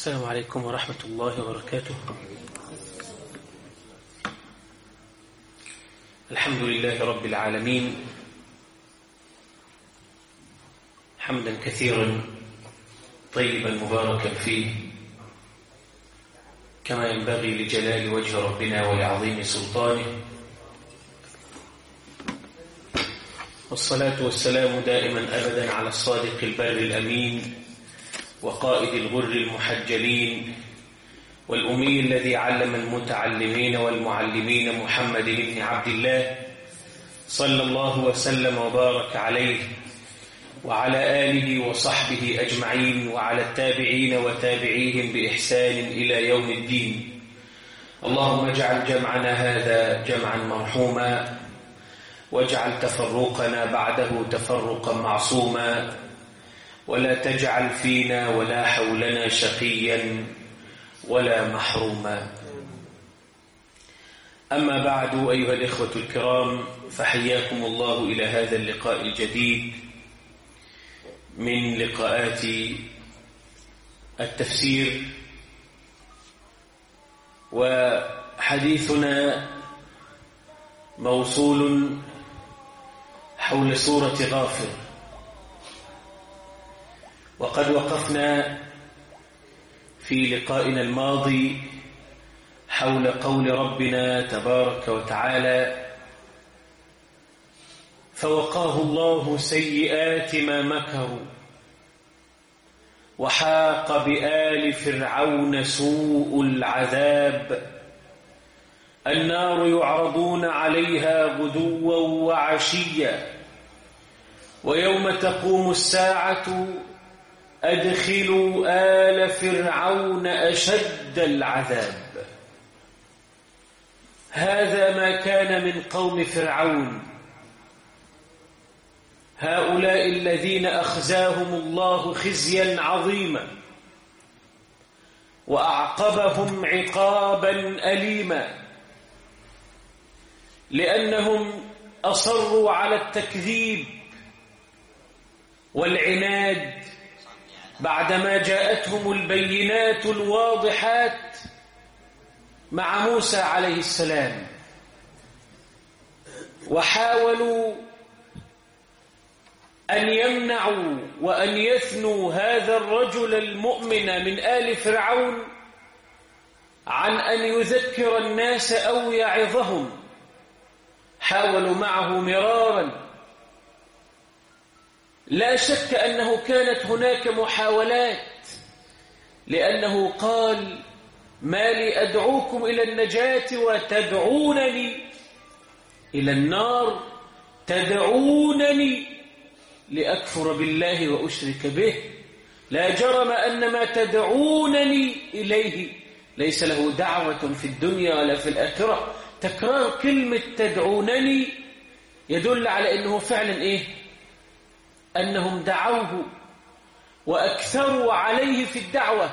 السلام عليكم ورحمة الله وبركاته. الحمد لله رب العالمين، حمدا كثيرا طيبا مباركا فيه كما ينبغي لجلال وجه ربنا ولعظيم سلطانه، والصلاة والسلام دائما أبدا على الصادق البر الأمين وقائد الغر المحجلين والأمي الذي علم المتعلمين والمعلمين محمد بن عبد الله صلى الله وسلم وبارك عليه وعلى آله وصحبه أجمعين وعلى التابعين وتابعيهم بإحسان إلى يوم الدين. اللهم اجعل جمعنا هذا جمعا مرحوما، واجعل تفرقنا بعده تفرقا معصوما، ولا تجعل فينا ولا حولنا شقيا ولا محروما. أما بعد، أيها الإخوة الكرام، فحياكم الله إلى هذا اللقاء الجديد من لقاءات التفسير، وحديثنا موصول حول سورة غافر. وقد وقفنا في لقائنا الماضي حول قول ربنا تبارك وتعالى: فوقاه الله سيئات ما مكروا وحاق بآل فرعون سوء العذاب النار يعرضون عليها غدوا وعشيا ويوم تقوم الساعة أدخلوا آل فرعون أشد العذاب. هذا ما كان من قوم فرعون، هؤلاء الذين أخزاهم الله خزيا عظيما وأعقبهم عقابا أليما، لأنهم أصروا على التكذيب والعناد بعدما جاءتهم البينات الواضحات مع موسى عليه السلام، وحاولوا أن يمنعوا وأن يثنوا هذا الرجل المؤمن من آل فرعون عن أن يذكر الناس أو يعظهم. حاولوا معه مرارا، لا شك أنه كانت هناك محاولات، لأنه قال: ما لي أدعوكم إلى النجاة وتدعونني إلى النار، تدعونني لأكفر بالله وأشرك به. لا جرم أن ما تدعونني إليه ليس له دعوة في الدنيا ولا في الآخرة. تكرار كلمة تدعونني يدل على أنه فعلا أنهم دعوه وأكثروا عليه في الدعوة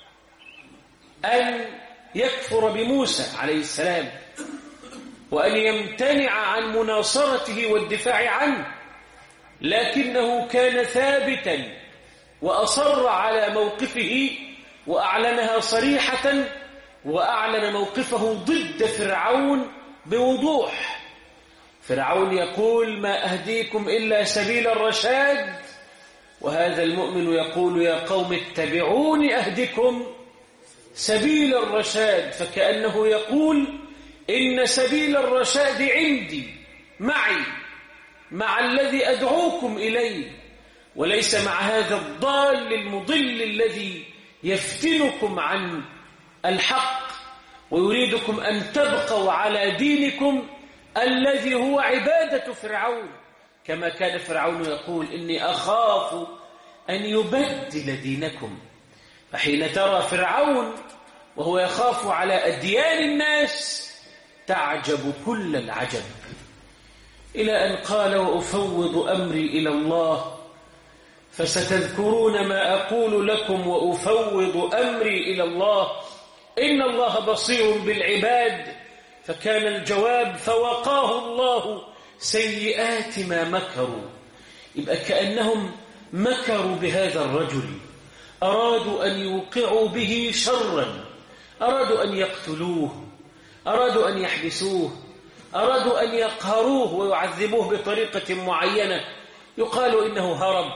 أن يكفر بموسى عليه السلام وأن يمتنع عن مناصرته والدفاع عنه، لكنه كان ثابتا وأصر على موقفه وأعلنها صريحة، وأعلن موقفه ضد فرعون بوضوح. فرعون يقول: ما أهديكم إلا سبيل الرشاد، وهذا المؤمن يقول: يا قوم اتبعوني أهدكم سبيل الرشاد. فكأنه يقول: إن سبيل الرشاد عندي، معي، مع الذي أدعوكم إليه، وليس مع هذا الضال المضل الذي يفتنكم عن الحق ويريدكم أن تبقوا على دينكم الذي هو عبادة فرعون. كما كان فرعون يقول: إني أخاف أن يبدل دينكم. فحين ترى فرعون وهو يخاف على أديان الناس تعجب كل العجب، إلى أن قال: وأفوض أمري إلى الله فستذكرون ما أقول لكم وأفوض أمري إلى الله إن الله بصير بالعباد. فكان الجواب: فوقاه الله سيئات ما مكروا. يبقى كأنهم مكروا بهذا الرجل أرادوا أن يوقعوا به شرا، أرادوا أن يقتلوه، أرادوا أن يحبسوه، أرادوا أن يقهروه ويعذبوه بطريقة معينة، يقال إنه هرب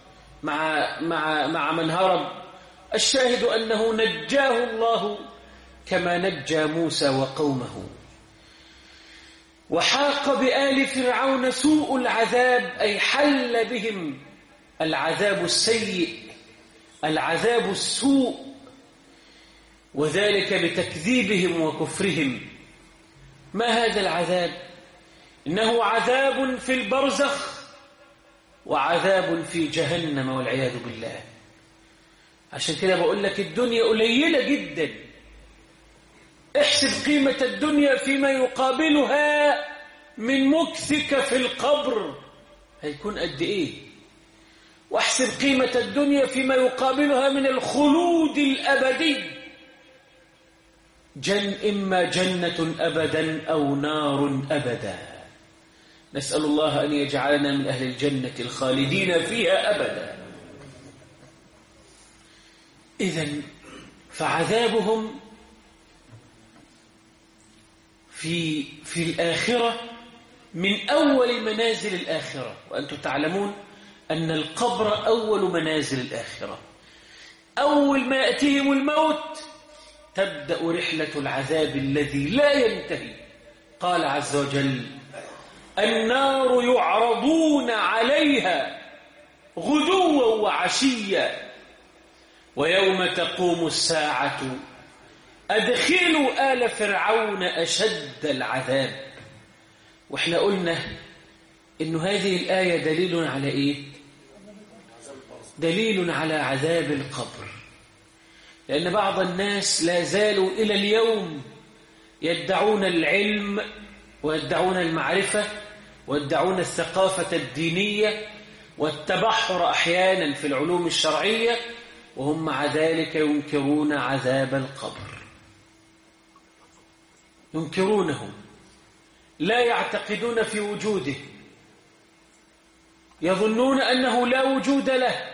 مع من هرب. الشاهد أنه نجاه الله كما نجى موسى وقومه. وحاق بآل فرعون سوء العذاب، أي حل بهم العذاب السيء، العذاب السوء، وذلك بتكذيبهم وكفرهم. ما هذا العذاب؟ إنه عذاب في البرزخ وعذاب في جهنم والعياذ بالله. عشان كده بقول لك الدنيا قليلة جدا. احسب قيمة الدنيا فيما يقابلها من مكثك في القبر هيكون قد ايه، واحسب قيمة الدنيا فيما يقابلها من الخلود الأبدي. إما جنة أبدا أو نار أبدا. نسأل الله أن يجعلنا من أهل الجنة الخالدين فيها أبدا. إذن فعذابهم في الآخرة من أول منازل الآخرة، وأنتم تعلمون أن القبر أول منازل الآخرة. أول ما يأتيهم الموت تبدأ رحلة العذاب الذي لا ينتهي. قال عز وجل: النار يعرضون عليها غدوا وعشيا ويوم تقوم الساعة أدخلوا آل فرعون أشد العذاب. وإحنا قلنا إن هذه الآية دليل على إيه؟ دليل على عذاب القبر، لأن بعض الناس لا زالوا إلى اليوم يدعون العلم ويدعون المعرفة ويدعون الثقافة الدينية والتبحر أحيانا في العلوم الشرعية، وهم مع ذلك ينكرون عذاب القبر، ينكرونه، لا يعتقدون في وجوده، يظنون أنه لا وجود له،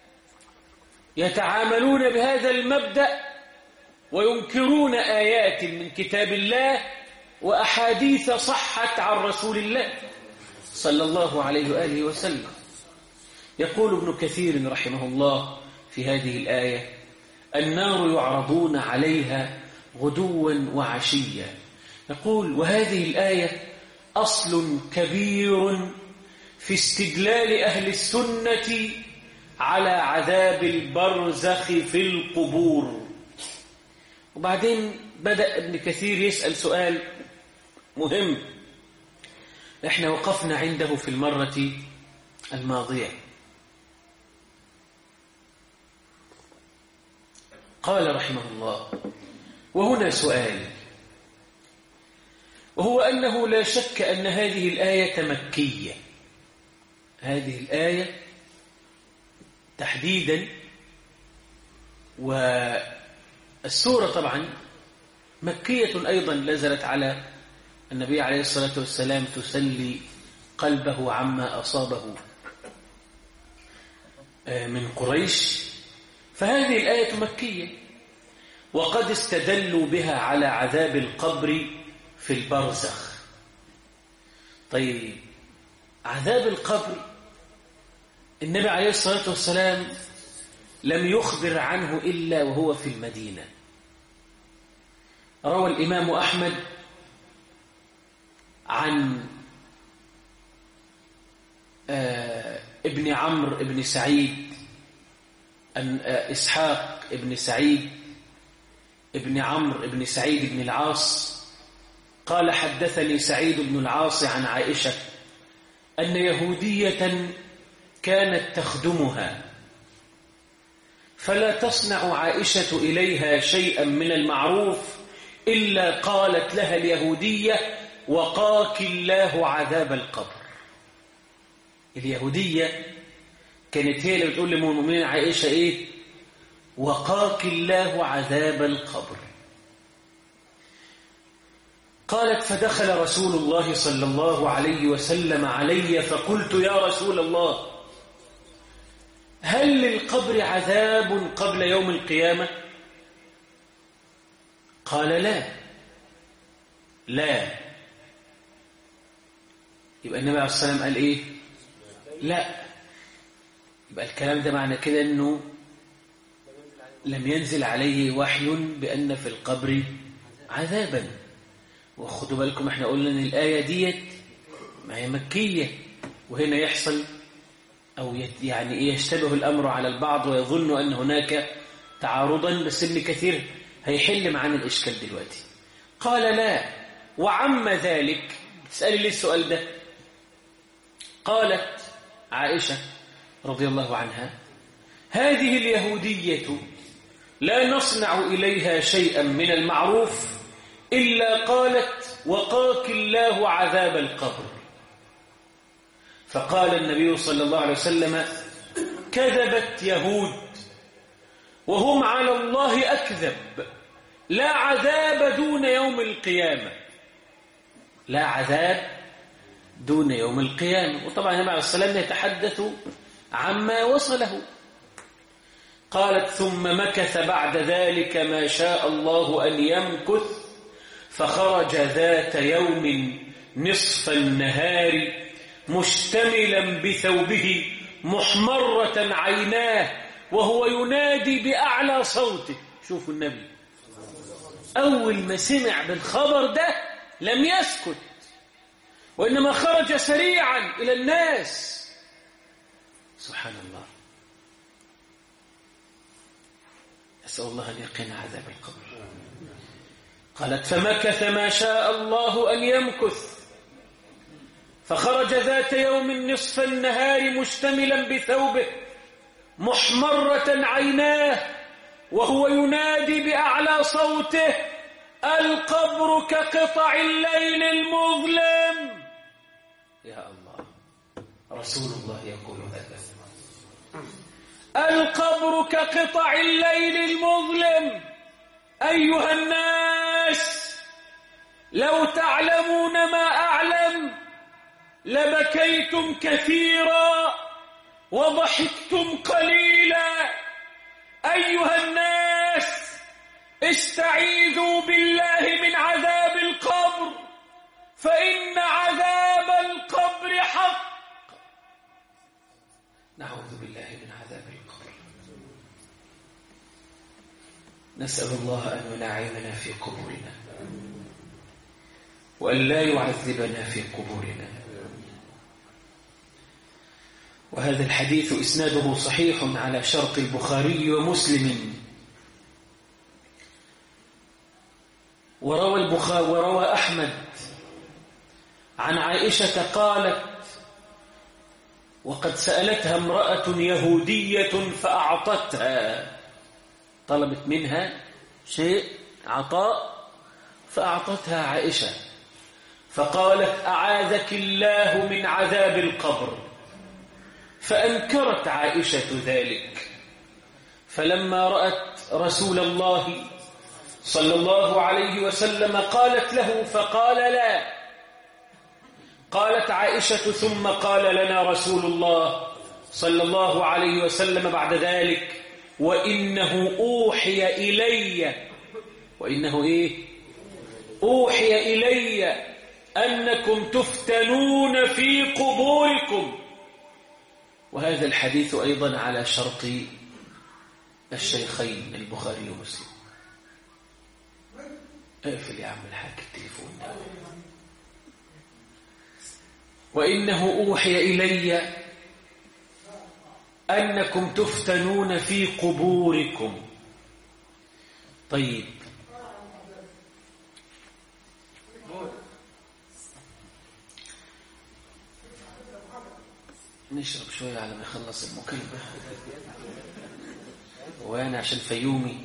يتعاملون بهذا المبدأ وينكرون آيات من كتاب الله وأحاديث صحت عن رسول الله صلى الله عليه وآله وسلم. يقول ابن كثير رحمه الله في هذه الآية: النار يعرضون عليها غدوا وعشيا. يقول: وهذه الآية أصل كبير في استدلال أهل السنة على عذاب البرزخ في القبور. وبعدين بدأ ابن كثير يسأل سؤال مهم احنا وقفنا عنده في المرة الماضية. قال رحمه الله: وهنا سؤال، وهو أنه لا شك أن هذه الآية مكية. هذه الآية تحديدا، والسورة طبعا مكية أيضا، نزلت على النبي عليه الصلاة والسلام تسلي قلبه عما أصابه من قريش. فهذه الآية مكية، وقد استدلوا بها على عذاب القبر في البرزخ. طيب، عذاب القبر النبي عليه الصلاة والسلام لم يخبر عنه إلا وهو في المدينة. روى الإمام أحمد عن ابن عمرو ابن سعيد، إسحاق ابن سعيد ابن عمرو ابن سعيد بن العاص قال: حدثني سعيد بن العاص عن عائشة أن يهودية كانت تخدمها، فلا تصنع عائشة إليها شيئا من المعروف إلا قالت لها اليهودية: وقاك الله عذاب القبر. اليهودية كانت هي اللي بتقول للمؤمنين عائشة إيه؟ وقاك الله عذاب القبر. قالت: فدخل رسول الله صلى الله عليه وسلم علي فقلت: يا رسول الله، هل للقبر عذاب قبل يوم القيامة؟ قال لا. لا. يبقى النبي عليه الصلاة والسلام قال إيه؟ لا. يبقى الكلام ده معنى كده أنه لم ينزل عليه وحي بأن في القبر عذابا. وخدوا بالكم احنا قلنا ان الآية ديت ما هي مكية، وهنا يحصل أو يعني يشتبه الأمر على البعض ويظن أن هناك تعارضا، بس ابن كثير هيحل معانا الإشكال دلوقتي. قال لا. وعم ذلك، تسألي ليه السؤال ده؟ قالت عائشة رضي الله عنها: هذه اليهودية لا نصنع إليها شيئا من المعروف إلا قالت: وقاك الله عذاب القبر. فقال النبي صلى الله عليه وسلم: كذبت يهود وهم على الله أكذب، لا عذاب دون يوم القيامة. لا عذاب دون يوم القيامة. وطبعا النبي عليه الصلاة والسلام يتحدث عما وصله. قالت: ثم مكث بعد ذلك ما شاء الله أن يمكث، فخرج ذات يوم نصف النهار مشتملا بثوبه محمرة عيناه وهو ينادي بأعلى صوته. شوفوا النبي أول ما سمع بالخبر ده لم يسكت، وإنما خرج سريعا إلى الناس. سبحان الله. أسأل الله أن يقينا عذاب القبر. قالت: فمكث ما شاء الله أن يمكث، فخرج ذات يوم نصف النهار مشتملا بثوبه محمرة عيناه وهو ينادي بأعلى صوته: القبر كقطع الليل المظلم. يا الله، رسول الله يقول هذا. القبر كقطع الليل المظلم. أيها الناس، لو تعلمون ما أعلم لبكيتم كثيرا وضحكتم قليلا. أيها الناس، استعيذوا بالله من عذاب القبر، فإن عذاب القبر حق. نعوذ بالله من عذاب القبر. نسأل الله أن ينعمنا في قبورنا وأن لا يعذبنا في قبورنا. وهذا الحديث إسناده صحيح على شرط البخاري ومسلم. وروى أحمد عن عائشة قالت: وقد سألتها امرأة يهودية فأعطتها، طلبت منها شيء عطاء فأعطتها عائشة، فقالت: أعاذك الله من عذاب القبر. فأنكرت عائشة ذلك، فلما رأت رسول الله صلى الله عليه وسلم قالت له فقال لا. قالت عائشة: ثم قال لنا رسول الله صلى الله عليه وسلم بعد ذلك: وإنه أوحي إلي. وإنه إيه؟ أوحي إلي أنكم تفتنون في قبوركم. وهذا الحديث أيضا على شرط الشيخين البخاري ومسلم. اقفل يا عم الحاج التليفون ده. وإنه أوحي إلي أنكم تفتنون في قبوركم. طيب، نشرب شوية على ما يخلص المكالمة، وأنا عشان فيومي.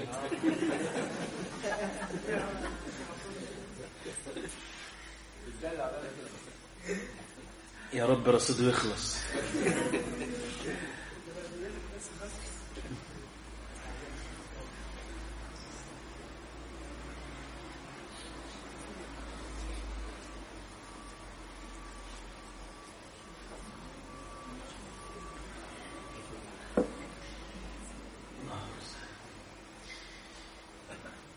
يا رب رصيده يخلص.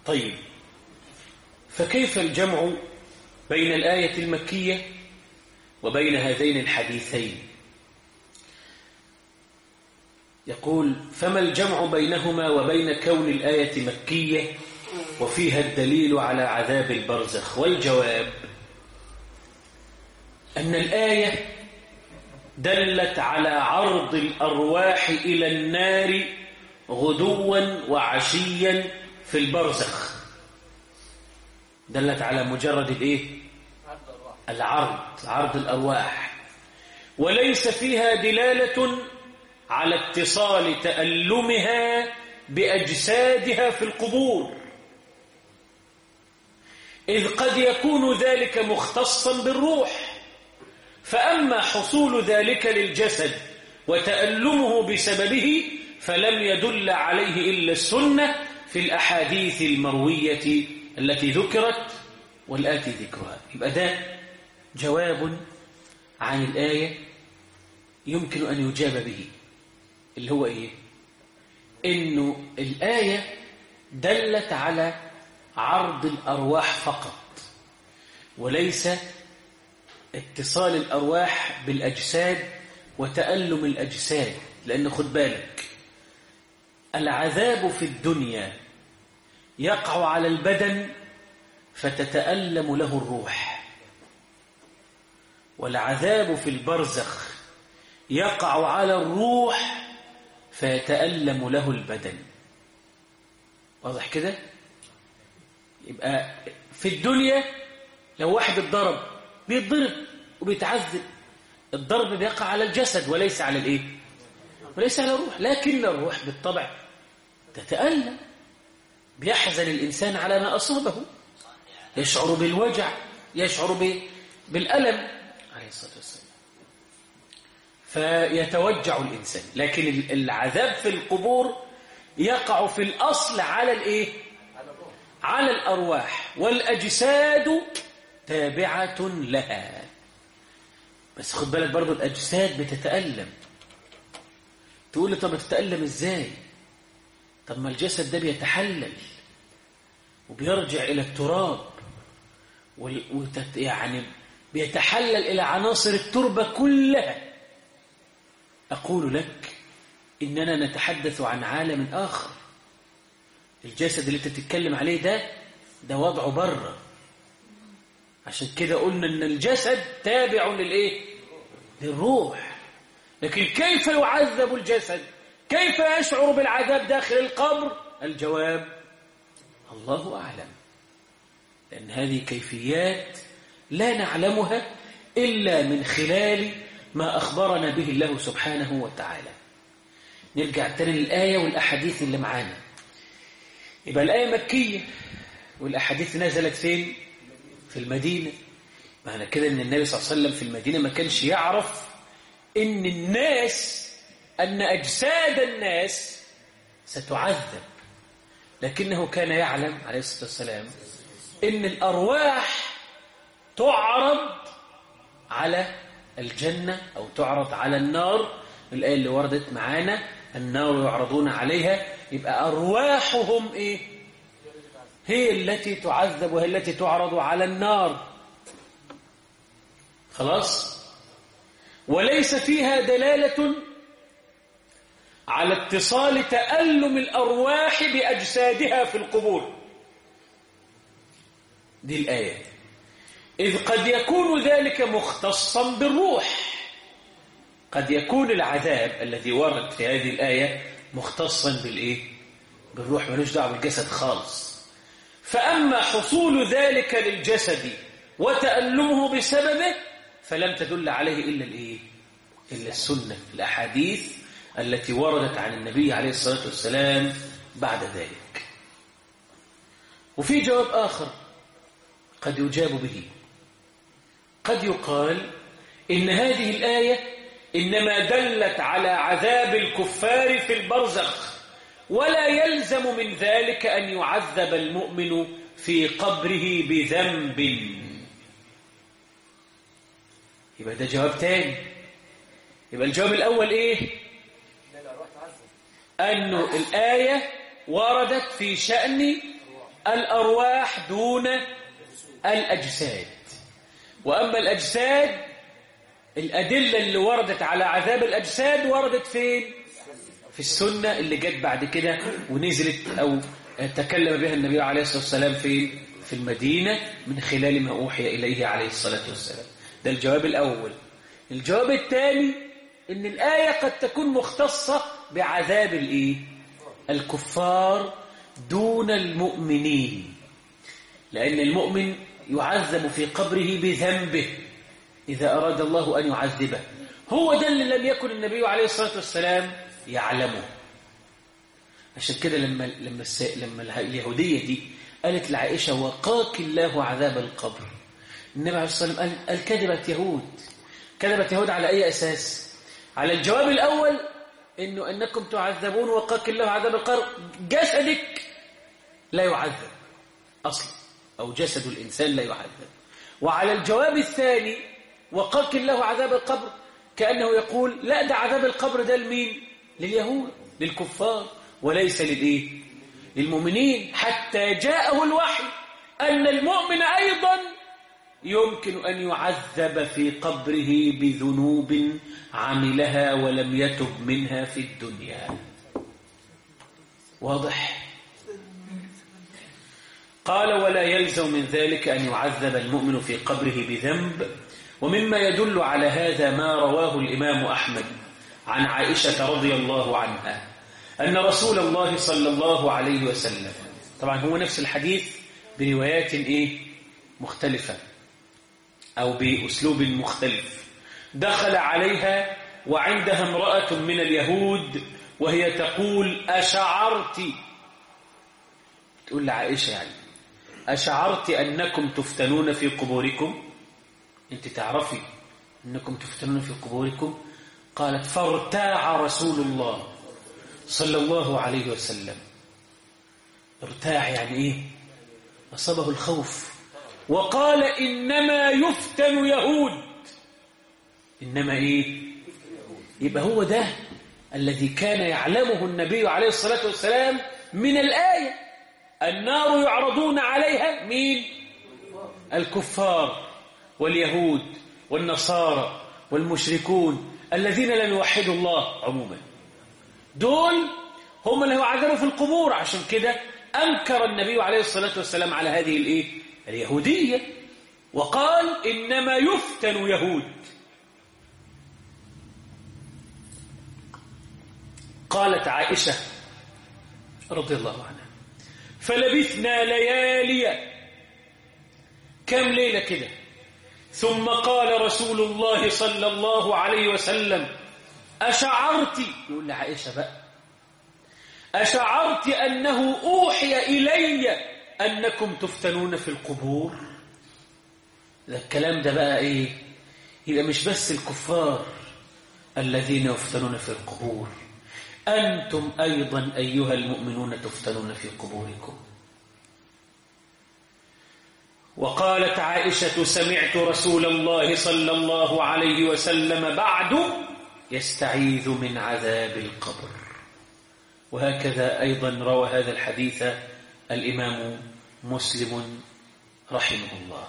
طيب، فكيف الجمع بين الآية المكية وبين هذين الحديثين؟ يقول: فما الجمع بينهما وبين كون الآية مكية وفيها الدليل على عذاب البرزخ؟ والجواب أن الآية دلت على عرض الأرواح إلى النار غدوا وعشيا في البرزخ، دلت على مجرد الإيه؟ عرض الأرواح، وليس فيها دلالة على اتصال تألمها بأجسادها في القبور، إذ قد يكون ذلك مختصا بالروح، فأما حصول ذلك للجسد وتألمه بسببه فلم يدل عليه إلا السنة في الأحاديث المروية التي ذكرت والآتي ذكرها. يبقى ده جواب عن الآية يمكن أن يجاب به، اللي هو إيه؟ إنه الآية دلت على عرض الأرواح فقط، وليس اتصال الأرواح بالأجساد وتألم الأجساد. لأن خد بالك، العذاب في الدنيا يقع على البدن فتتألم له الروح، والعذاب في البرزخ يقع على الروح فيتألم له البدن. واضح كده؟ يبقى في الدنيا لو واحد اتضرب بيتضرب وبيتعذب، الضرب بيقع على الجسد وليس على الايه؟ وليس على الروح. لكن الروح بالطبع تتألم، بيحزن الإنسان على ما أصابه، يشعر بالوجع، يشعر بالألم عليه الصلاة والسلام، فيتوجع الإنسان. لكن العذاب في القبور يقع في الأصل على الإيه؟ على الأرواح، والأجساد تابعة لها. بس خد بالك برضو الأجساد بتتألم. تقول لي طب بتتألم إزاي؟ طب ما الجسد ده بيتحلل وبيرجع إلى التراب، يعني بيتحلل إلى عناصر التربة كلها. أقول لك إننا نتحدث عن عالم آخر. الجسد اللي تتكلم عليه ده وضعه بره. عشان كده قلنا إن الجسد تابع للإيه؟ للروح. لكن كيف يعذب الجسد؟ كيف يشعر بالعذاب داخل القبر؟ الجواب الله أعلم، لأن هذه كيفيات لا نعلمها إلا من خلال ما أخبرنا به الله سبحانه وتعالى. نرجع تاني للآية والأحاديث اللي معانا. يبقى الآية مكية والأحاديث نزلت فين؟ في المدينة. معنى كده أن النبي صلى الله عليه وسلم في المدينة ما كانش يعرف أن أجساد الناس ستعذب، لكنه كان يعلم عليه الصلاة والسلام أن الأرواح تعرض على الجنة أو تعرض على النار. الآية اللي وردت معانا النار يعرضون عليها، يبقى أرواحهم إيه؟ هي التي تعذب وهي التي تعرض على النار. خلاص؟ وليس فيها دلالة على اتصال تألم الأرواح بأجسادها في القبور. دي الآية. إذ قد يكون ذلك مختصا بالروح، قد يكون العذاب الذي ورد في هذه الآية مختصا بالإيه؟ بالروح، ملوش دعوة بالجسد خالص. فأما حصول ذلك للجسد وتألمه بسببه فلم تدل عليه إلا الإيه؟ إلا السنة، الأحاديث التي وردت عن النبي عليه الصلاة والسلام بعد ذلك. وفي جواب آخر قد يجاب به. قد يقال إن هذه الآية إنما دلت على عذاب الكفار في البرزخ، ولا يلزم من ذلك أن يعذب المؤمن في قبره بذنب. يبقى ده جواب تاني. يبقى الجواب الأول إيه؟ أنه الآية وردت في شأن الأرواح دون الأجساد. وأما الأجساد، الأدلة اللي وردت على عذاب الأجساد وردت فين؟ في السنة اللي جت بعد كده ونزلت أو تكلم بها النبي عليه الصلاة والسلام في المدينة من خلال ما أوحي إليه عليه الصلاة والسلام. ده الجواب الأول. الجواب الثاني إن الآية قد تكون مختصة بعذاب الكفار دون المؤمنين، لأن المؤمن يعذب في قبره بذنبه إذا أراد الله أن يعذبه. هو ده اللي لم يكن النبي عليه الصلاة والسلام يعلمه. عشان كده لما اليهودية دي قالت لعائشة وقاك الله عذاب القبر، النبي عليه الصلاة والسلام قال كذبت يهود. كذبت يهود على أي أساس؟ على الجواب الأول أنكم تعذبون وقاك الله عذاب القبر، جسدك لا يعذب أصلا، أو جسد الإنسان لا يعذب. وعلى الجواب الثاني وقاك الله عذاب القبر، كأنه يقول لا، ده عذاب القبر ده لمين؟ لليهود، للكفار، وليس للمؤمنين، حتى جاءه الوحي أن المؤمن أيضا يمكن أن يعذب في قبره بذنوب عملها ولم يتب منها في الدنيا. واضح؟ قال ولا يلزم من ذلك أن يعذب المؤمن في قبره بذنب. ومما يدل على هذا ما رواه الإمام أحمد عن عائشة رضي الله عنها أن رسول الله صلى الله عليه وسلم، طبعا هو نفس الحديث بروايات مختلفة أو بأسلوب مختلف، دخل عليها وعندها امرأة من اليهود وهي تقول أشعرت، تقول لعائشة يعني أشعرت أنكم تفتنون في قبوركم؟ أنت تعرفي أنكم تفتنون في قبوركم؟ قالت فارتاع رسول الله صلى الله عليه وسلم. ارتاع يعني إيه؟ أصابه الخوف، وقال إنما يفتن يهود. إنما إيه؟ يبقى هو ده الذي كان يعلمه النبي عليه الصلاة والسلام من الآية. النار يعرضون عليها مين؟ الكفار واليهود والنصارى والمشركون الذين لم يوحدوا الله عموما، دول هم اللي يعذبوا في القبور. عشان كده أنكر النبي عليه الصلاة والسلام على هذه اليهودية وقال إنما يفتن يهود. قالت عائشة رضي الله عنها فلبثنا ليالي، كم ليلة كده، ثم قال رسول الله صلى الله عليه وسلم أشعرت، يقول لعائشة بقى أشعرت أنه أوحي إلي أنكم تفتنون في القبور؟ ده الكلام ده بقى إيه؟ يبقى مش بس الكفار الذين يفتنون في القبور، أنتم أيضا أيها المؤمنون تفتنون في قبوركم. وقالت عائشة سمعت رسول الله صلى الله عليه وسلم بعد يستعيذ من عذاب القبر. وهكذا أيضا روى هذا الحديث الإمام مسلم رحمه الله.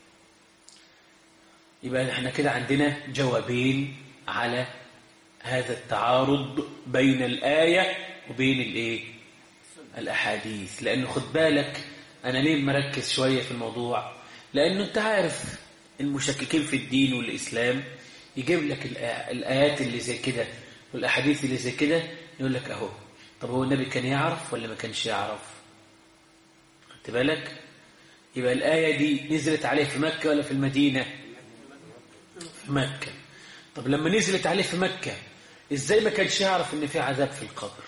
يبقى احنا كده عندنا جوابين على هذا التعارض بين الآية وبين الأحاديث. لأنه خد بالك أنا ليه مركز شوية في الموضوع، لأنه أنت عارف المشككين في الدين والإسلام يجيب لك الآيات اللي زي كده والأحاديث اللي زي كده، يقول لك أهو، طب هو النبي كان يعرف ولا ما كانش يعرف؟ خدت بالك؟ يبقى الآية دي نزلت عليه في مكة ولا في المدينة؟ في مكة. طب لما نزلت عليه في مكة إزاي ما كانش يعرف إن في عذاب في القبر؟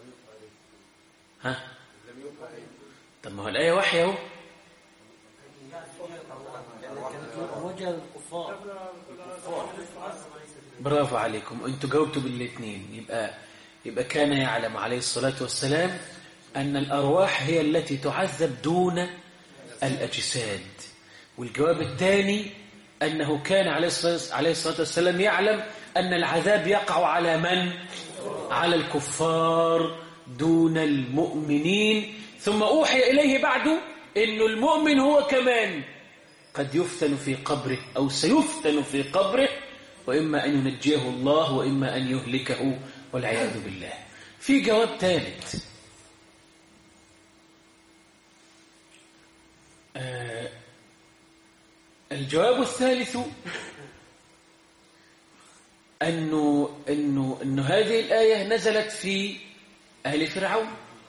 ها؟ طب ما هو الآية وحي اهو. برافو عليكم، انتوا جاوبتوا بالاثنين. يبقى كان يعلم عليه الصلاة والسلام أن الأرواح هي التي تعذب دون الأجساد. والجواب الثاني أنه كان عليه الصلاة والسلام يعلم أن العذاب يقع على من؟ على الكفار دون المؤمنين ثم أوحي إليه بعد إنه المؤمن هو كمان قد يفتن في قبره أو سيفتن في قبره، وإما أن ينجيه الله وإما أن يهلكه والعياذ بالله. في جواب ثالث، الجواب الثالث أنه هذه الآية نزلت في أهل فرعون،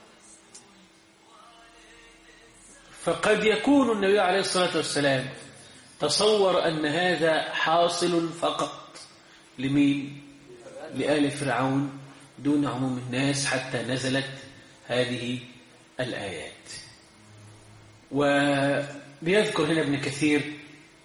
فقد يكون النبي عليه الصلاة والسلام تصور أن هذا حاصل فقط لمين؟ لآل فرعون دون عموم الناس، حتى نزلت هذه الآيات. وبيذكر هنا ابن كثير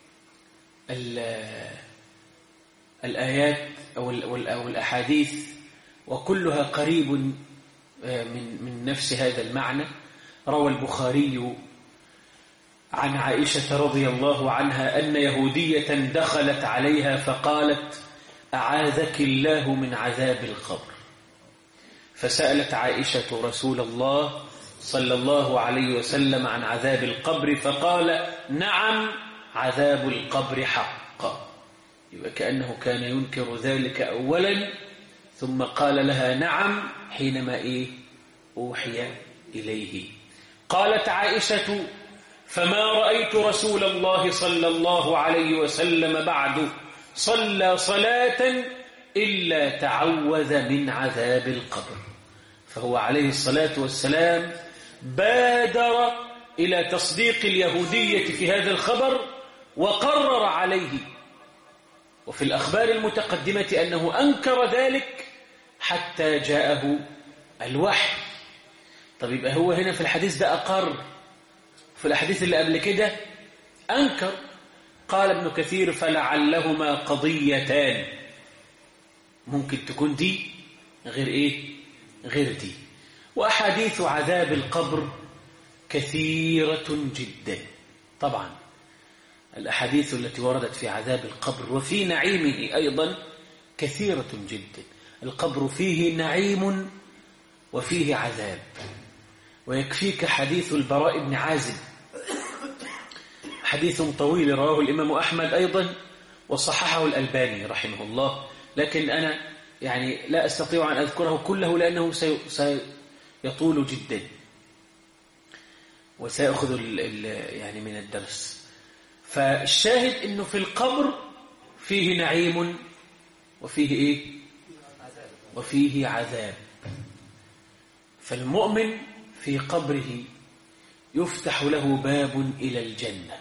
الآيات أو الأحاديث، وكلها قريب من نفس هذا المعنى. روى البخاري عن عائشة رضي الله عنها أن يهودية دخلت عليها فقالت: أعاذك الله من عذاب القبر. فسألت عائشة رسول الله صلى الله عليه وسلم عن عذاب القبر فقال: نعم، عذاب القبر حق. يبقى كأنه كان ينكر ذلك أولا، ثم قال لها نعم حينما أوحي إليه. قالت عائشة: فما رأيت رسول الله صلى الله عليه وسلم بعد صلى صلاة إلا تعوذ من عذاب القبر. فهو عليه الصلاة والسلام بادر إلى تصديق اليهودية في هذا الخبر وقرر عليه، وفي الأخبار المتقدمة أنه أنكر ذلك حتى جاءه الوحي. طب يبقى هو هنا في الحديث ده أقر، في الأحاديث اللي قبل كده أنكر. قال ابن كثير: فلعلهما قضيتان، ممكن تكون دي غير دي. وأحاديث عذاب القبر كثيرة جدا. طبعا الأحاديث التي وردت في عذاب القبر وفي نعيمه أيضا كثيرة جدا. القبر فيه نعيم وفيه عذاب. ويكفيك حديث البراء بن عازب، حديث طويل رواه الإمام أحمد أيضا وصححه الألباني رحمه الله، لكن أنا يعني لا أستطيع أن أذكره كله لأنه سيطول جدا وسيأخذ يعني من الدرس. فالشاهد أنه في القبر فيه نعيم وفيه وفيه عذاب. فالمؤمن في قبره يفتح له باب إلى الجنة،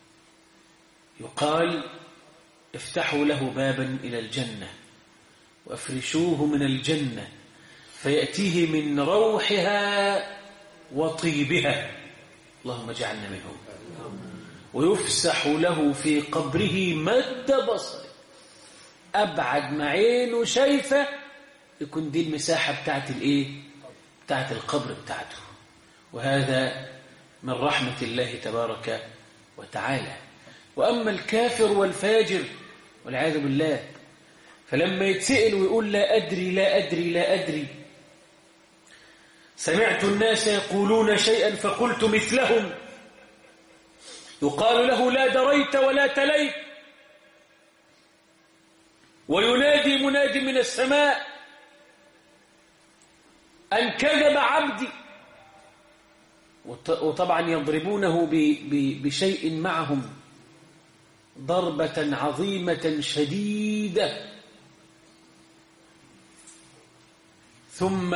يقال: افتحوا له بابا إلى الجنة وافرشوه من الجنة فيأتيه من روحها وطيبها، اللهم اجعلنا منهم. ويفسح له في قبره مد بصره، أبعد ما عينه شايفة يكون دي المساحة بتاعت القبر بتاعته. وهذا من رحمة الله تبارك وتعالى. وأما الكافر والفاجر والعياذ بالله، فلما يتسئل ويقول لا أدري لا أدري لا أدري، سمعت الناس يقولون شيئا فقلت مثلهم، يقال له لا دريت ولا تليت، وينادي مناد من السماء أن كذب عبدي. وطبعا يضربونه بشيء معهم ضربة عظيمة شديدة، ثم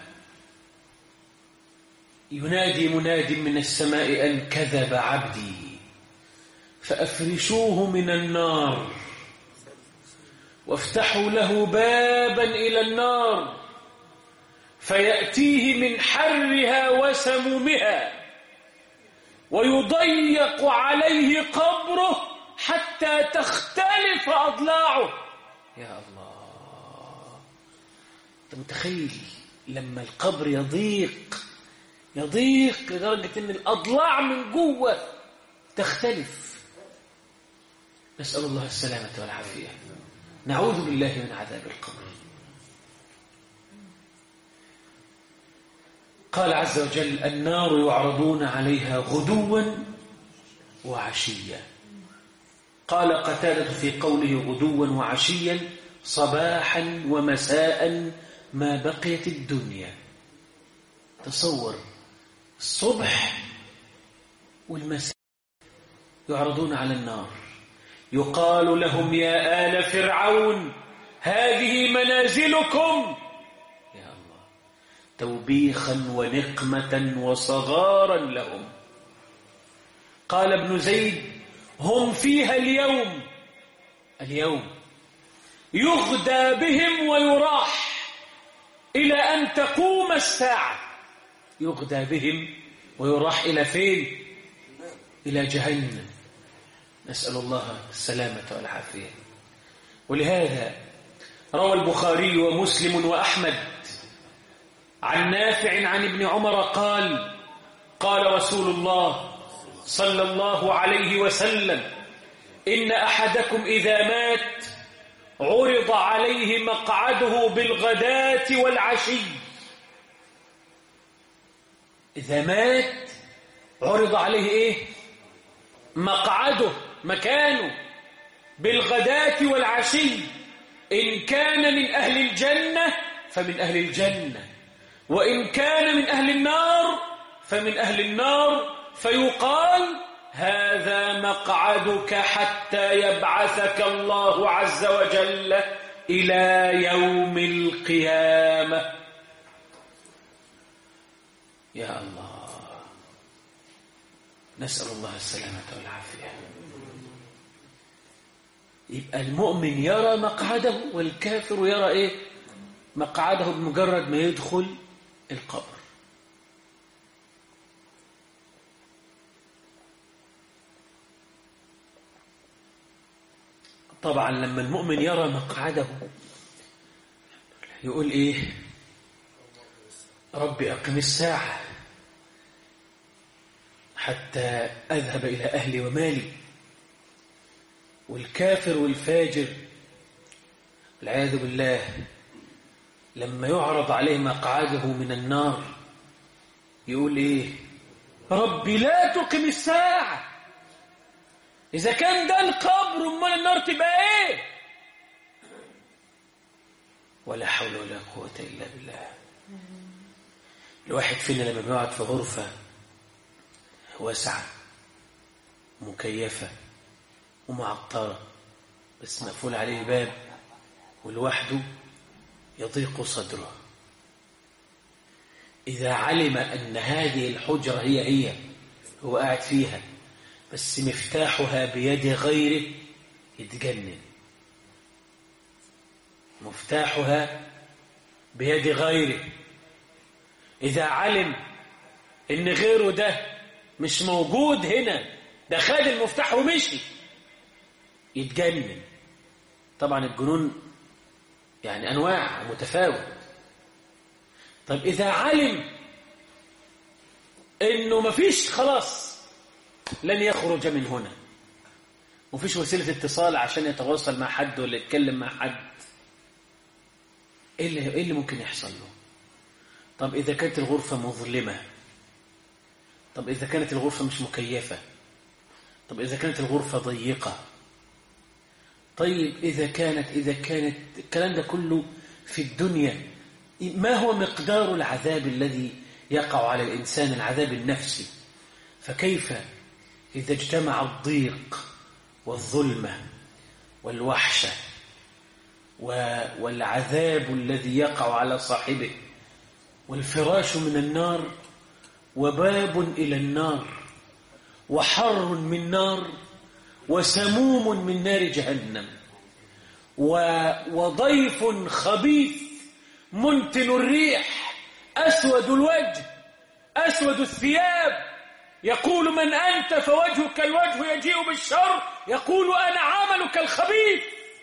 ينادي مناد من السماء أن كذب عبدي فأفرشوه من النار وافتحوا له بابا إلى النار فيأتيه من حرها وسمومها ويضيق عليه قبره حتى تختلف أضلاعه. يا الله، أنت متخيل لما القبر يضيق لدرجة أن الأضلاع من جوه تختلف. نسأل الله السلامة والعافية، نعوذ بالله من عذاب القبر. قال عز وجل النار يعرضون عليها غدوا وعشيا. قال قتادة في قوله غدوا وعشيا صباحا ومساء ما بقيت الدنيا. تصور الصبح والمساء يعرضون على النار، يقال لهم يا آل فرعون هذه منازلكم، يا الله، توبيخا ونقمة وصغارا لهم. قال ابن زيد هم فيها اليوم يغدى بهم ويراح إلى أن تقوم الساعة. يغدى بهم ويراح إلى فين؟ إلى جهنم، نسأل الله السلامة والعافية. ولهذا روى البخاري ومسلم وأحمد عن نافع عن ابن عمر قال قال رسول الله صلى الله عليه وسلم إن أحدكم إذا مات عرض عليه مقعده بالغداة والعشي. إذا مات عرض عليه إيه؟ مقعده، مكانه، بالغداة والعشي. إن كان من أهل الجنة فمن أهل الجنة، وإن كان من أهل النار فمن أهل النار، فيقال هذا مقعدك حتى يبعثك الله عز وجل إلى يوم القيامة. يا الله، نسأل الله السلامة والعافية. يبقى المؤمن يرى مقعده والكافر يرى إيه؟ مقعده بمجرد ما يدخل القبر. طبعا لما المؤمن يرى مقعده يقول إيه؟ ربي أقم الساعة حتى أذهب إلى أهلي ومالي. والكافر والفاجر والعياذ بالله لما يعرض عليه مقعده من النار يقول إيه؟ ربي لا تقم الساعة. إذا كان ده القبر أمال النار تبقى إيه؟ ولا حول ولا قوة إلا بالله. الواحد فينا لما بيقعد في غرفة واسعة مكيفة ومعطرة بس مقفول عليه باب ولوحده يضيق صدره. إذا علم أن هذه الحجرة هي هو قاعد فيها بس مفتاحها بيد غيره يتجنن. مفتاحها بيد غيره. إذا علم إن غيره ده مش موجود هنا، ده خد المفتاح ومشي، يتجنن. طبعا الجنون يعني أنواع متفاوت. طيب إذا علم إنه مفيش خلاص لن يخرج من هنا، مفيش وسيلة اتصال عشان يتواصل مع حد ولا يتكلم مع حد، إيه اللي ممكن يحصل له؟ طب إذا كانت الغرفة مظلمة، طب إذا كانت الغرفة مش مكيفة، طب إذا كانت الغرفة ضيقة، طيب إذا كانت الكلام ده كله في الدنيا، ما هو مقدار العذاب الذي يقع على الإنسان، العذاب النفسي؟ فكيف إذا اجتمع الضيق والظلمة والوحشة والعذاب الذي يقع على صاحبه، والفراش من النار وباب إلى النار وحر من نار وسموم من نار جهنم وضيف خبيث منتن الريح أسود الوجه أسود الثياب، يقول من أنت؟ فوجهك الوجه يجيء بالشر، يقول أنا عملك الخبيث.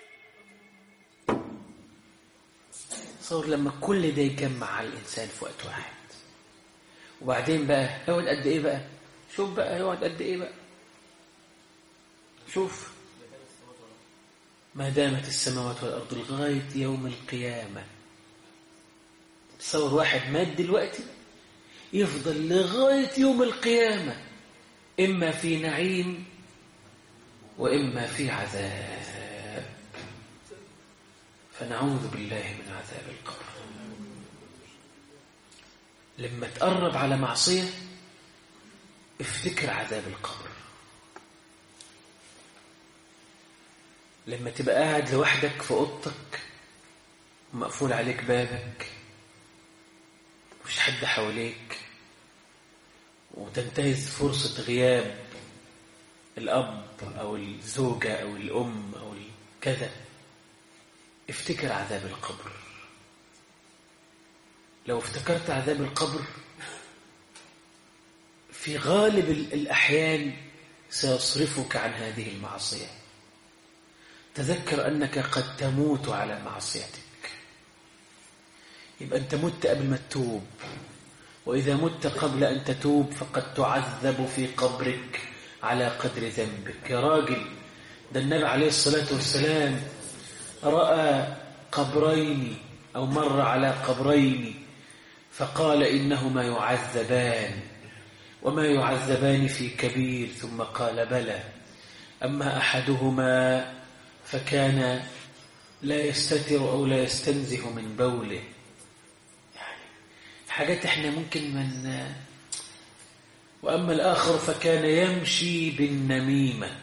صور لما كل ده يجمع على الإنسان في وقت واحد، وبعدين بقى يقعد قد إيه بقى؟ شوف بقى يقعد قد إيه بقى؟ شوف، ما دامت السماوات والأرض لغاية يوم القيامة. تصور واحد مات دلوقتي يفضل لغاية يوم القيامة إما في نعيم وإما في عذاب. فنعوذ بالله من عذاب القبر. لما تقرب على معصية افتكر عذاب القبر. لما تبقى قاعد لوحدك في أوضتك ومقفول عليك بابك مفيش حد حواليك وتنتهز فرصة غياب الأب أو الزوجة أو الأم أو كذا، افتكر عذاب القبر. لو افتكرت عذاب القبر في غالب الأحيان سيصرفك عن هذه المعصية. تذكر أنك قد تموت على معصيتك، يبقى أنت مت قبل ما تتوب، وإذا مت قبل أن تتوب فقد تعذب في قبرك على قدر ذنبك. يا راجل، ده النبي عليه الصلاة والسلام رأى قبرين أو مر على قبرين فقال إنهما يعذبان وما يعذبان في كبير، ثم قال بلى، أما أحدهما فكان لا يستتر أو لا يستنزه من بوله. يعني حاجات احنا ممكن من. وأما الآخر فكان يمشي بالنميمة،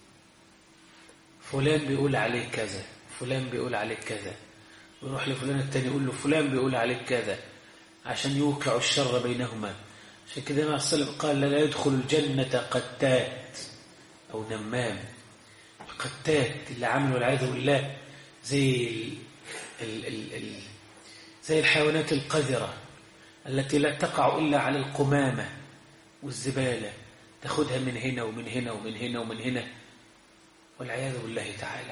فلان بيقول عليه كذا، فلان بيقول عليه كذا، ويروح لفلان التاني يقول له فلان بيقول عليه كذا عشان يوقع الشر بينهما. عشان كده النبي صلى الله عليه وسلم قال لا يدخل الجنة قتات أو نمام. القتات اللي عملوا والعياذ بالله زي زي الحيوانات القذرة التي لا تقع إلا على القمامة والزبالة، تاخدها من هنا ومن هنا ومن هنا ومن هنا والعياذ بالله تعالى.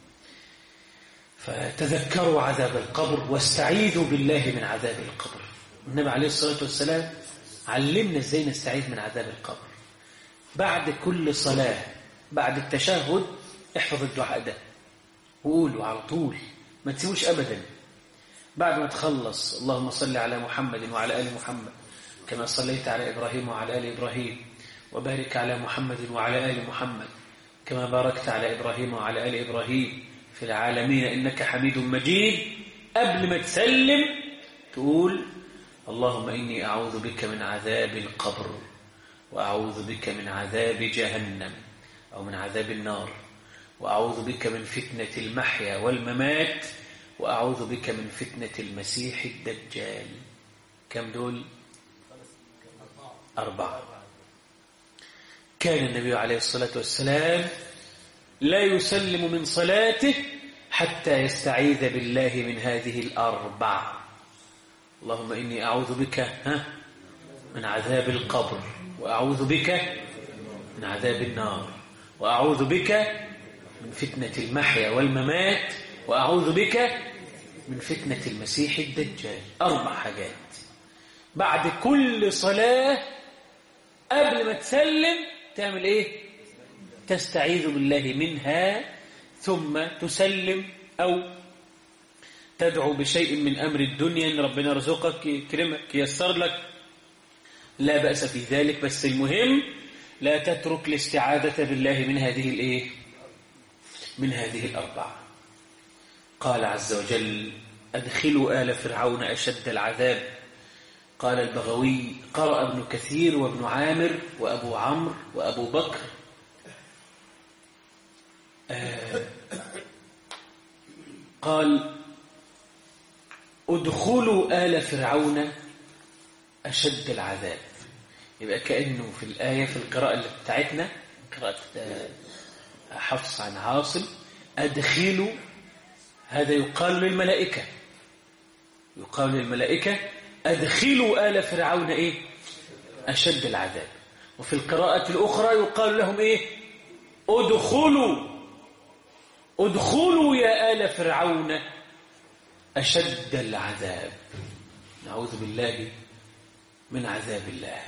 فتذكروا عذاب القبر واستعيذوا بالله من عذاب القبر. النبي عليه الصلاة والسلام علمنا ازاي نستعيذ من عذاب القبر. بعد كل صلاة بعد التشهد احفظ الدعاء ده وقوله على طول، ما تسيبوش أبدا. بعد ما تخلص اللهم صل على محمد وعلى آل محمد كما صليت على إبراهيم وعلى آل إبراهيم، وبارك على محمد وعلى آل محمد كما باركت على إبراهيم وعلى آل إبراهيم في العالمين إنك حميد مجيد. قبل ما تسلم تقول اللهم إني أعوذ بك من عذاب القبر، وأعوذ بك من عذاب جهنم أو من عذاب النار، وأعوذ بك من فتنة المحيا والممات، وأعوذ بك من فتنة المسيح الدجال. كم دول؟ 4. كان النبي عليه الصلاة والسلام لا يسلم من صلاته حتى يستعيذ بالله من هذه 4. اللهم إني أعوذ بك من عذاب القبر، وأعوذ بك من عذاب النار، وأعوذ بك من فتنة المحيا والممات، وأعوذ بك من فتنة المسيح الدجال. 4 حاجات بعد كل صلاة قبل ما تسلم تعمل إيه؟ تستعيذ بالله منها، ثم تسلم أو تدعو بشيء من أمر الدنيا إن ربنا يرزقك يكرمك ييسر لك، لا بأس في ذلك. بس المهم لا تترك الاستعاذة بالله من هذه الإيه؟ من هذه 4. قال عز وجل أدخلوا آل فرعون أشد العذاب. قال البغوي قرأ ابن كثير وابن عامر وأبو عمرو وأبو بكر قال ادخلوا آل فرعون أشد العذاب. يبقى كأنه في الآية في القراءة اللي بتاعتنا قراءة حفص عن عاصم أدخلوا، هذا يقال للملائكة، يقال للملائكة أدخلوا آل فرعون إيه؟ أشد العذاب. وفي القراءة الأخرى يقال لهم إيه؟ ادخلوا يا آل فرعون أشد العذاب. نعوذ بالله من عذاب الله.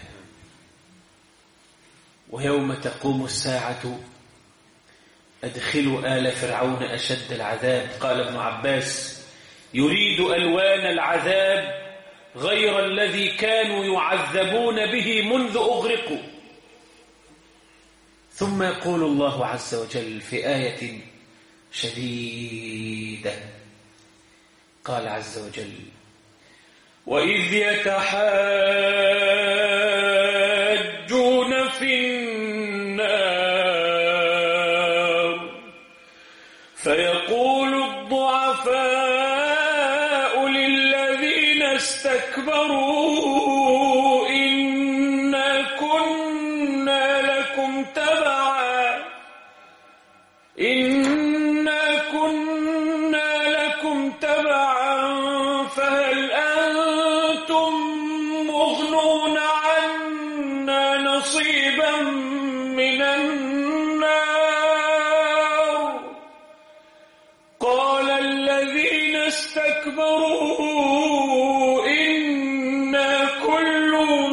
ويوم تقوم الساعة أدخلوا آل فرعون أشد العذاب. قال ابن عباس يريد ألوان العذاب غير الذي كانوا يعذبون به منذ أغرقوا. ثم يقول الله عز وجل في آية شديدة، قال عز وجل: وإذ يتحاجون في النار فيقول الضعفاء للذين استكبروا إنا كنا لكم تبعا فهل أنتم مغنون عنا نصيبا من النار قال الذين استكبروا إنا كل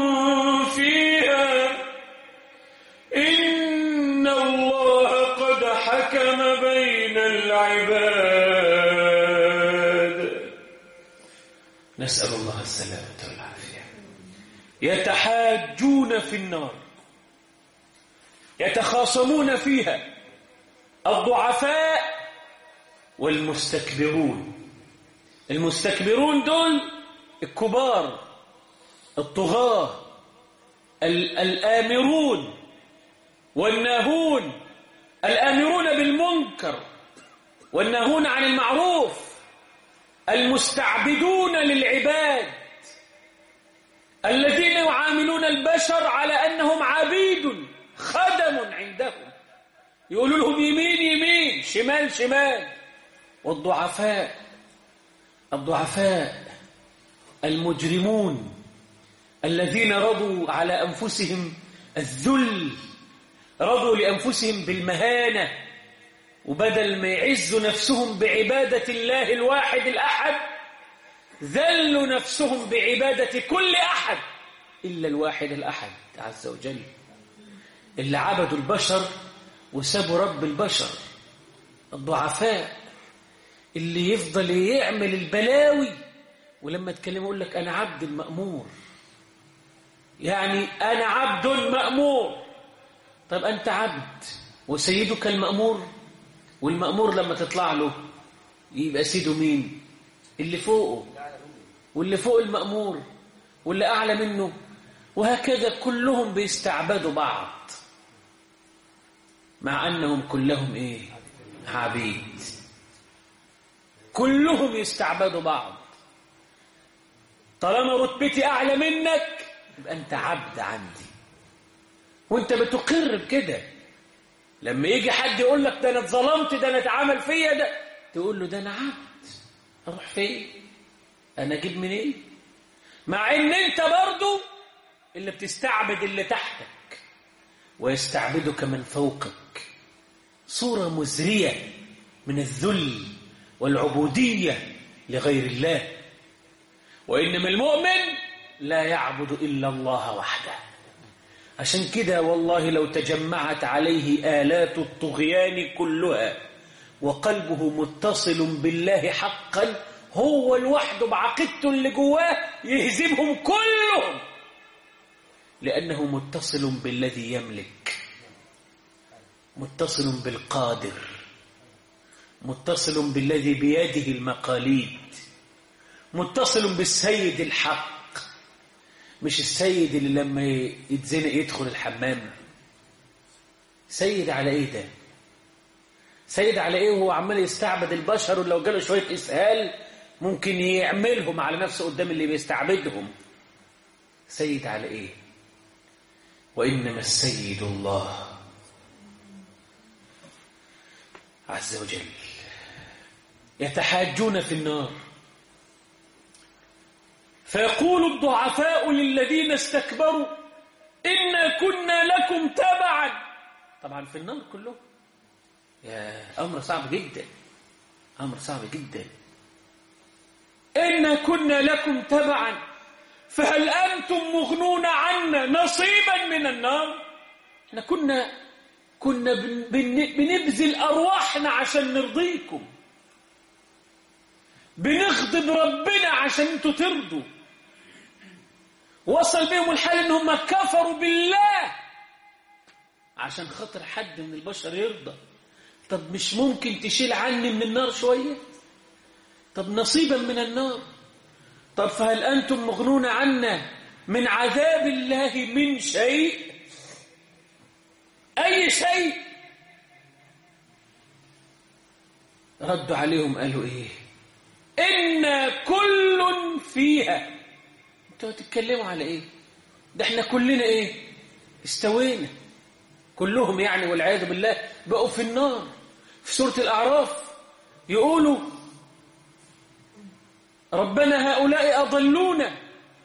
فيها إن الله قد حكم بين العباد. نسأل الله السلامة والعافية. يتحاجون في النار، يتخاصمون فيها الضعفاء والمستكبرون. المستكبرون دول الكبار الطغاة الآمرون والناهون، الآمرون بالمنكر والناهون عن المعروف، المستعبدون للعباد، الذين يعاملون البشر على أنهم عبيد خدم عندهم، يقولوا لهم يمين يمين شمال شمال. والضعفاء المجرمون الذين رضوا على أنفسهم الذل، رضوا لأنفسهم بالمهانة، وبدل ما يعزوا نفسهم بعبادة الله الواحد الأحد ذلوا نفسهم بعبادة كل أحد إلا الواحد الأحد عز وجل، اللي عبدوا البشر وسابوا رب البشر. الضعفاء اللي يفضل يعمل البلاوي ولما تكلمه يقول لك أنا عبد المأمور، يعني أنا عبد مأمور. طب أنت عبد وسيدك المأمور، والمأمور لما تطلع له يبقى سيده مين؟ اللي فوقه، واللي فوق المأمور، واللي أعلى منه، وهكذا كلهم بيستعبدوا بعض مع أنهم كلهم إيه؟ عبيد. كلهم يستعبدوا بعض. طالما رتبتي أعلى منك يبقى أنت عبد عندي، وأنت بتقر بكده. لما يجي حد يقول لك ده أنا اتظلمت، ده أنا اتعمل فيا، ده تقول له ده أنا عبد، أروح فين؟ أنا أجيب منين؟ مع إن أنت برضو اللي بتستعبد اللي تحتك ويستعبدك من فوقك. صورة مزرية من الذل والعبودية لغير الله. وإنما المؤمن لا يعبد إلا الله وحده. عشان كده والله لو تجمعت عليه آلات الطغيان كلها وقلبه متصل بالله حقا، هو لوحده بعقيدته اللي جواه يهزمهم كلهم، لأنه متصل بالذي يملك، متصل بالقادر، متصل بالذي بيده المقاليد، متصل بالسيد الحق، مش السيد اللي لما يتزنق يدخل الحمام. سيد على ايه ده؟ سيد على ايه وهو عمال يستعبد البشر، ولو جاله شوية إسهال ممكن يعملهم على نفسه قدام اللي بيستعبدهم. سيد على ايه؟ وإنما السيد الله عز وجل. يتحاجون في النار فيقول الضعفاء للذين استكبروا إنا كنا لكم تبعا. طبعا في النار كله. يا أمر صعب جدا، أمر صعب جدا. إنا كنا لكم تبعا فهل أنتم مغنون عنا نصيبا من النار. احنا كنا بنبذل أرواحنا عشان نرضيكم، بنغضب ربنا عشان انتوا ترضوا، وصل بهم الحال إنهم كفروا بالله عشان خاطر حد من البشر يرضى. طب مش ممكن تشيل عني من النار شوية؟ طب نصيبا من النار. طب فهل أنتم مغنون عنا من عذاب الله من شيء؟ أي شيء؟ ردوا عليهم قالوا إيه؟ إنا كل فيها. أنتوا هتتكلموا على إيه؟ ده إحنا كلنا إيه؟ استوينا كلهم يعني، والعياذ بالله بقوا في النار. في سورة الأعراف يقولوا ربنا هؤلاء أضلونا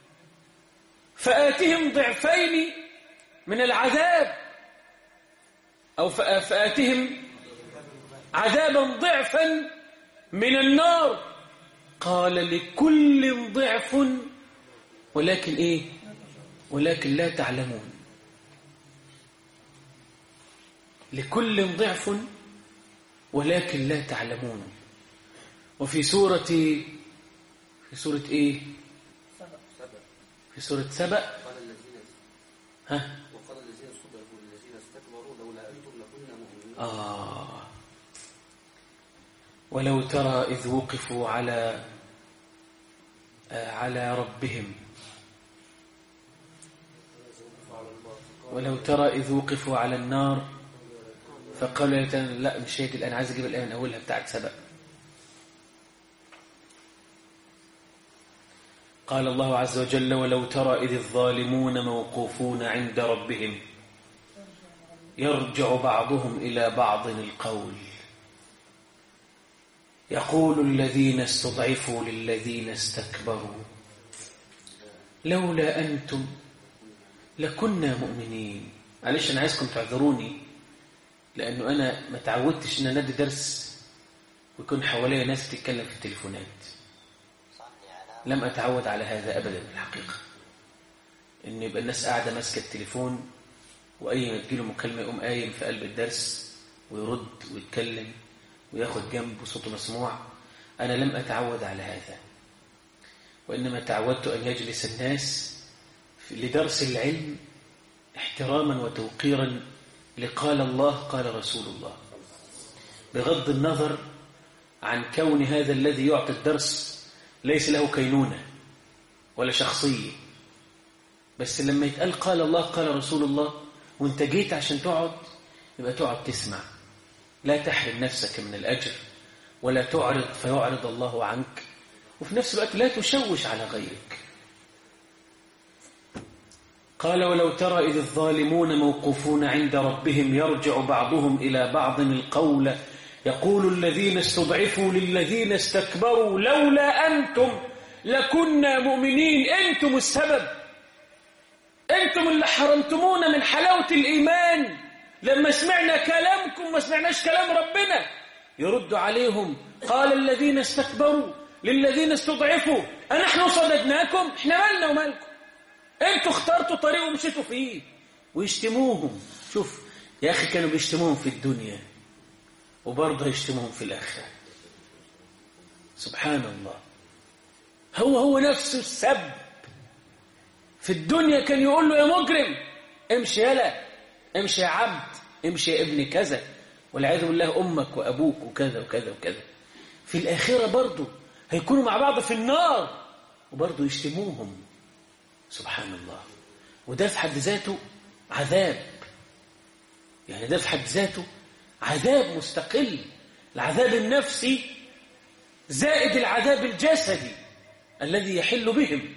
فآتهم ضعفين من العذاب، أو فآتهم عذابا ضعفا من النار. قال لكل ضعف ولكن إيه؟ ولكن لا تعلمون. لكل ضعف ولكن لا تعلمون. وفي سورة إيه؟ في سورة سبأ. ها؟ وقال الذين صدقوا للذين استكبروا لولا أنتم لكنا مؤمنين. ولو ترى إذ وقفوا على ربهم، ولو ترى إذ وقفوا على النار فقالوا لا مش هيك الآن، عايز أجيب الآية من أولها بتاعت سبأ. قال الله عز وجل ولو ترى إذ الظالمون موقوفون عند ربهم يرجع بعضهم إلى بعض القول يقول الذين استضعفوا للذين استكبروا لولا أنتم لكنا مؤمنين. معلش أنا عايزكم تعذروني، لأنه أنا ما تعودتش أن أنا ندي درس ويكون حوالي ناس تتكلم في التليفونات. لم أتعود على هذا أبدا الحقيقة، إن يبقى الناس قاعدة ماسكة التليفون وأي ما تجيله مكالمة يقوم قايم في قلب الدرس ويرد ويتكلم وياخد جنب وصوته مسموع. أنا لم أتعود على هذا، وإنما تعودت أن يجلس الناس لدرس العلم احتراما وتوقيرا لقال الله قال رسول الله، بغض النظر عن كون هذا الذي يعطي الدرس ليس له كينونة ولا شخصية. بس لما يتقال قال الله قال رسول الله وانت جيت عشان تقعد، يبقى تقعد تسمع، لا تحرم نفسك من الأجر ولا تعرض فيعرض الله عنك، وفي نفس الوقت لا تشوش على غيرك. قال ولو ترى إذ الظالمون موقوفون عند ربهم يرجع بعضهم إلى بعض القول يقول الذين استضعفوا للذين استكبروا لولا أنتم لكنا مؤمنين. أنتم السبب، أنتم اللي حرمتمونا من حلاوة الإيمان لما سمعنا كلامكم ما سمعناش كلام ربنا. يرد عليهم قال الذين استكبروا للذين استضعفوا أنحن صددناكم؟ احنا مالنا ومالكم؟ أنتوا اخترتوا طريق ومشيتوا فيه. ويشتموهم. شوف يا أخي كانوا بيشتموهم في الدنيا وبرضه يشتموهم في الآخرة. سبحان الله. هو نفسه السب. في الدنيا كان يقول له يا مجرم امشي يلا، امشي يا عبد، امشي يا ابن كذا، والعياذ بالله أمك وأبوك وكذا وكذا وكذا. في الآخرة برضه هيكونوا مع بعض في النار وبرضه يشتموهم. سبحان الله. وده في حد ذاته عذاب، يعني ده في حد ذاته عذاب مستقل. العذاب النفسي زائد العذاب الجسدي الذي يحل بهم.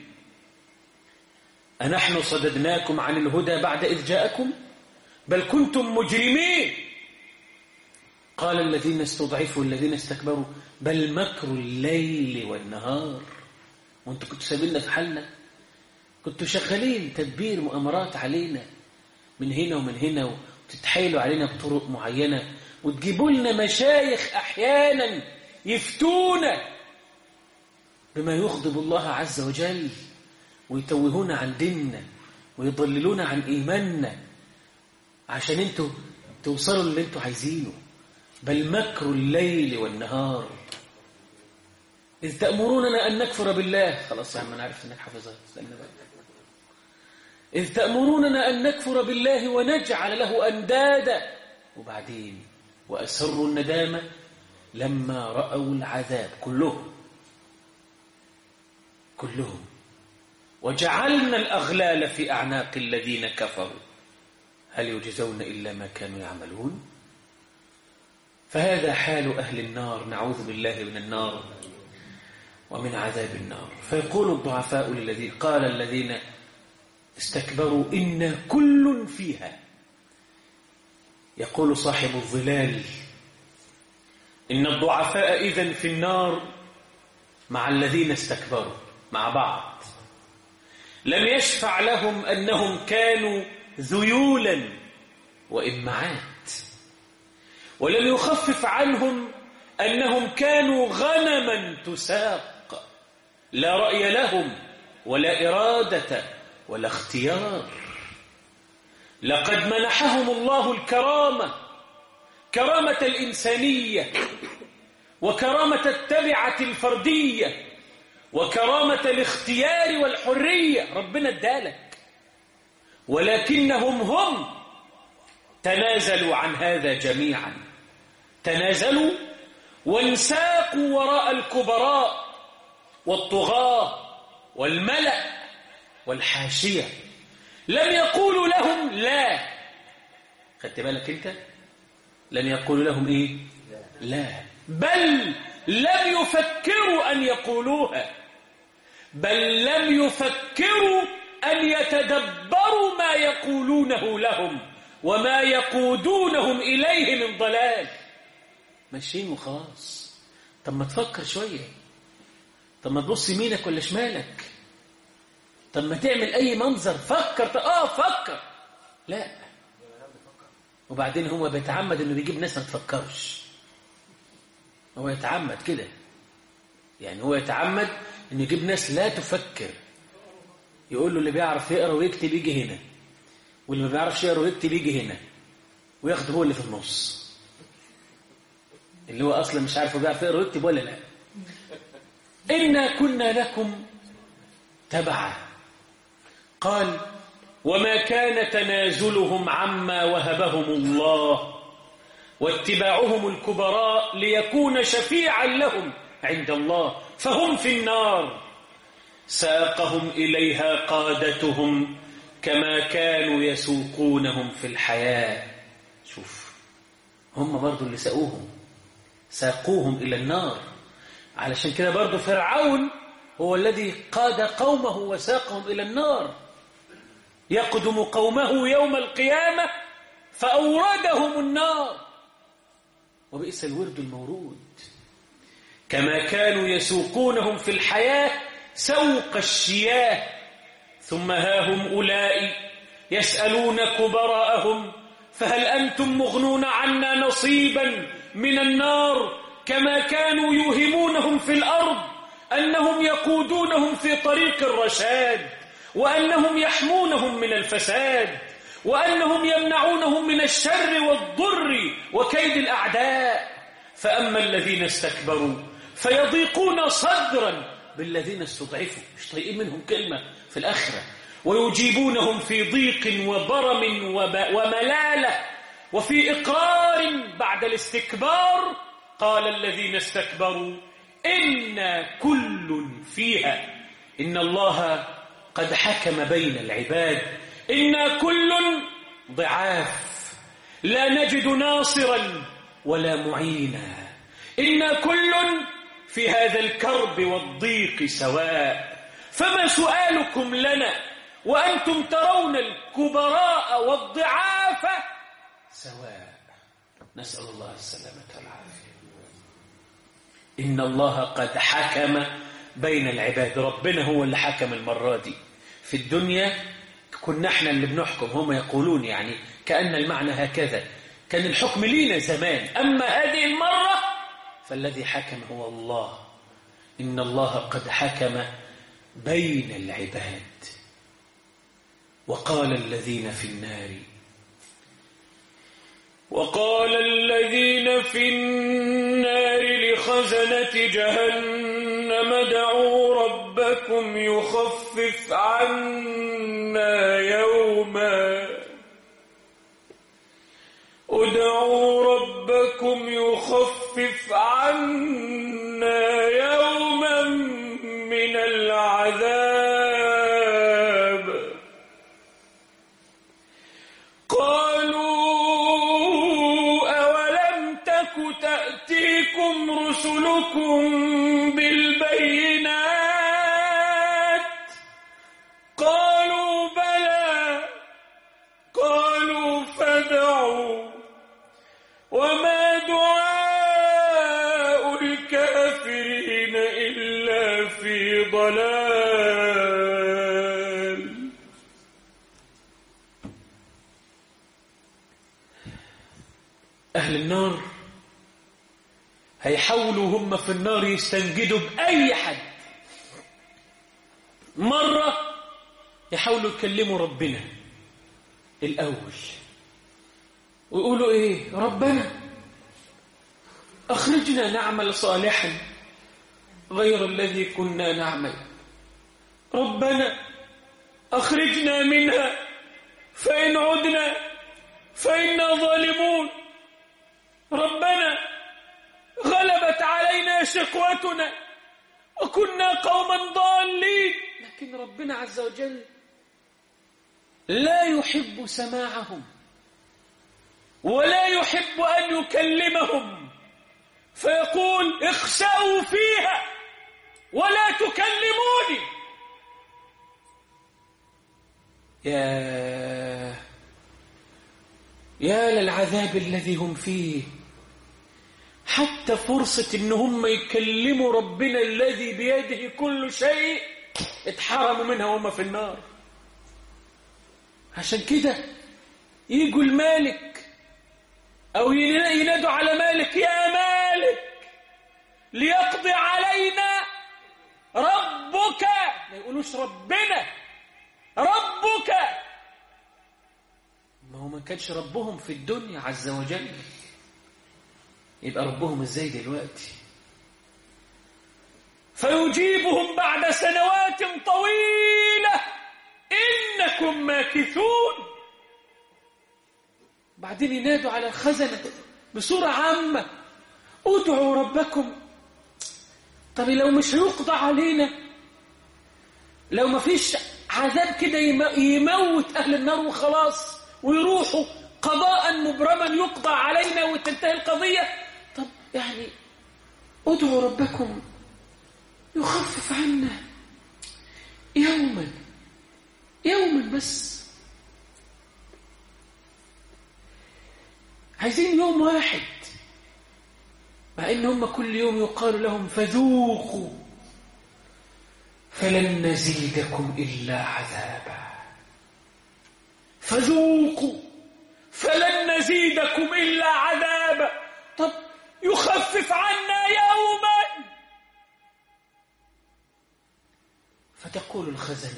أنحن صددناكم عن الهدى بعد إذ جاءكم بل كنتم مجرمين. قال الذين استضعفوا الذين استكبروا بل مكر الليل والنهار. وانتوا كنتوا سابلنا في حالنا، كنتوا شغالين تدبير مؤامرات علينا من هنا ومن هنا، وتتحايلوا علينا بطرق معينة، وتجيبوا لنا مشايخ أحيانا يفتونا بما يغضب الله عز وجل ويتوهونا عن ديننا ويضللونا عن إيماننا عشان انتوا توصلوا اللي انتوا عايزينه. بل مكر الليل والنهار إذ تأمروننا أن نكفر بالله. خلاص يا عم أنا عارف أنك حافظها، استنى بقى. إذ تأمروننا أن نكفر بالله ونجعل له أندادا. وبعدين وأسروا الندامة لما رأوا العذاب كلهم وجعلنا الأغلال في أعناق الذين كفروا هل يجزون إلا ما كانوا يعملون. فهذا حال أهل النار، نعوذ بالله من النار ومن عذاب النار. فيقول الضعفاء للذين قال الذين استكبروا إنا كل فيها. يقول صاحب الظلال إن الضعفاء إذن في النار مع الذين استكبروا مع بعض. لم يشفع لهم أنهم كانوا ذيولا وإمعات، ولم يخفف عنهم أنهم كانوا غنما تساق، لا رأي لهم ولا إرادة ولا اختيار. لقد منحهم الله الكرامة، كرامة الإنسانية، وكرامة التبعة الفردية، وكرامة الاختيار والحرية. ربنا ادالك، ولكنهم هم تنازلوا عن هذا جميعا، تنازلوا وانساقوا وراء الكبراء والطغاة والملأ والحاشية. لم يقولوا لهم لا. خدت بالك انت؟ لم يقولوا لهم ايه؟ لا، بل لم يفكروا ان يقولوها، بل لم يفكروا ان يتدبروا ما يقولونه لهم وما يقودونهم اليه من ضلال. ماشيين وخلاص. طب ما تفكر شويه، طب ما تبص يمينك ولا شمالك، طب ما تعمل اي منظر، فكر. فكر. لا. وبعدين هو بيتعمد انه بيجيب ناس ما تفكرش. هو يتعمد كده، يعني هو يتعمد انه يجيب ناس لا تفكر. يقول له اللي بيعرف يقرا ويكتب يجي هنا، واللي ما بيعرفش يقرا ويكتب يجي هنا، وياخد هو اللي في النص، اللي هو اصلا مش عارف بيعرف يقرا ويكتب ولا لا. إنا كنا لكم تبعا. قال وما كان تنازلهم عما وهبهم الله واتباعهم الكبراء ليكون شفيعا لهم عند الله، فهم في النار ساقهم إليها قادتهم كما كانوا يسوقونهم في الحياة. شوف، هم برضو اللي ساقوهم إلى النار. علشان كده برضو فرعون هو الذي قاد قومه وساقهم إلى النار، يقدم قومه يوم القيامة فأوردهم النار، وبئس الورد المورود. كما كانوا يسوقونهم في الحياة سوق الشياه، ثم ها هم أولئك يسألون كبراءهم فهل أنتم مغنون عنا نصيبا من النار، كما كانوا يوهمونهم في الأرض أنهم يقودونهم في طريق الرشاد، وأنهم يحمونهم من الفساد، وأنهم يمنعونهم من الشر والضر وكيد الأعداء. فأما الذين استكبروا فيضيقون صدرا بالذين استضعفوا، مش طايقين منهم كلمة في الآخرة، ويجيبونهم في ضيق وبرم وملالة وفي إقرار بعد الاستكبار. قال الذين استكبروا إنا كل فيها إن الله قد حكم بين العباد، إنا كل ضعاف لا نجد ناصرا ولا معينا، إنا كل في هذا الكرب والضيق سواء، فما سؤالكم لنا وأنتم ترون الكبراء والضعاف سواء. نسأل الله السلامة والعافية. إن الله قد حكم بين العباد. ربنا هو اللي حكم المرة دي. في الدنيا كنا احنا اللي بنحكم، هم يقولون يعني كأن المعنى هكذا، كان الحكم لينا زمان، أما هذه المرة فالذي حكم هو الله. إن الله قد حكم بين العباد. وقال الذين في النار لخزنة جهنم ادعوا ربكم يخفف عنا يوما ربكم يخفف عنا يوما من العذاب قالوا أولم تك تأتيكم رسلكم بالبينات قالوا بلى قالوا فادعوا وما دعاء الكافرين إلا في ضلال. أهل النار هيحاولوا هم في النار يستنجدوا بأي حد. مرة يحاولوا يكلموا ربنا الأول ويقولوا إيه؟ ربنا أخرجنا نعمل صالحا غير الذي كنا نعمل. ربنا أخرجنا منها فإن عدنا فإنا ظالمون. ربنا غلبت علينا شقوتنا وكنا قوما ضالين. لكن ربنا عز وجل لا يحب سماعهم ولا يحب أن يكلمهم فيقول اخسأوا فيها ولا تكلموني. يا للعذاب الذي هم فيه. حتى فرصة إن هم يكلموا ربنا الذي بيده كل شيء اتحرموا منها وهم في النار. عشان كده يجوا المالك أو ينادوا على مالك يا مالك ليقضي علينا ربك. ما يقولوش ربنا، ربك. ما هو ما كانش ربهم في الدنيا عز وجل، يبقى ربهم ازاي دلوقتي؟ فيجيبهم بعد سنوات طويلة إنكم ماكثون. بعدين ينادوا على الخزنة بصورة عامة ادعوا ربكم. طب لو مش هيقضى علينا، لو ما فيش عذاب كده يموت أهل النار وخلاص ويروحوا قضاء مبرما يقضى علينا وتنتهي القضية، طب يعني ادعوا ربكم يخفف عنا يوما بس. عايزين يوم واحد، مع ان هم كل يوم يقال لهم فذوقوا فلن نزيدكم إلا عذابا. فذوقوا فلن نزيدكم إلا عذابا. طب يخفف عنا يوما. فتقول الخزنة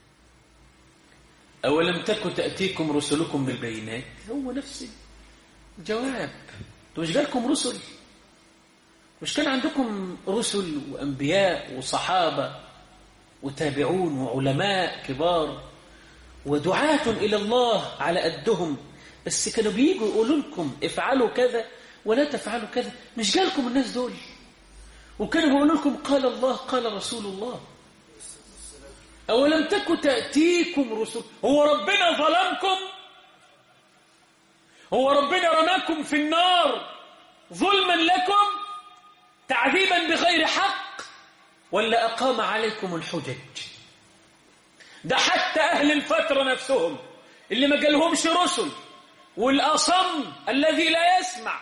أولم تكن تأتيكم رسلكم بالبينات. هو نفس الجواب. مش جالكم رسل؟ مش كان عندكم رسل وأنبياء وصحابة وتابعون وعلماء كبار ودعاة إلى الله على قدهم، بس كانوا بييجوا يقولوا لكم افعلوا كذا ولا تفعلوا كذا. مش جالكم الناس دول؟ وكانوا بيقولوا لكم قال الله قال رسول الله. أولم تكن تأتيكم رسل. هو ربنا ظلمكم؟ هو ربنا رماكم في النار ظلما لكم تعذيبا بغير حق، ولا أقام عليكم الحجج؟ ده حتى أهل الفترة نفسهم اللي ما جالهمش رسل، والأصم الذي لا يسمع،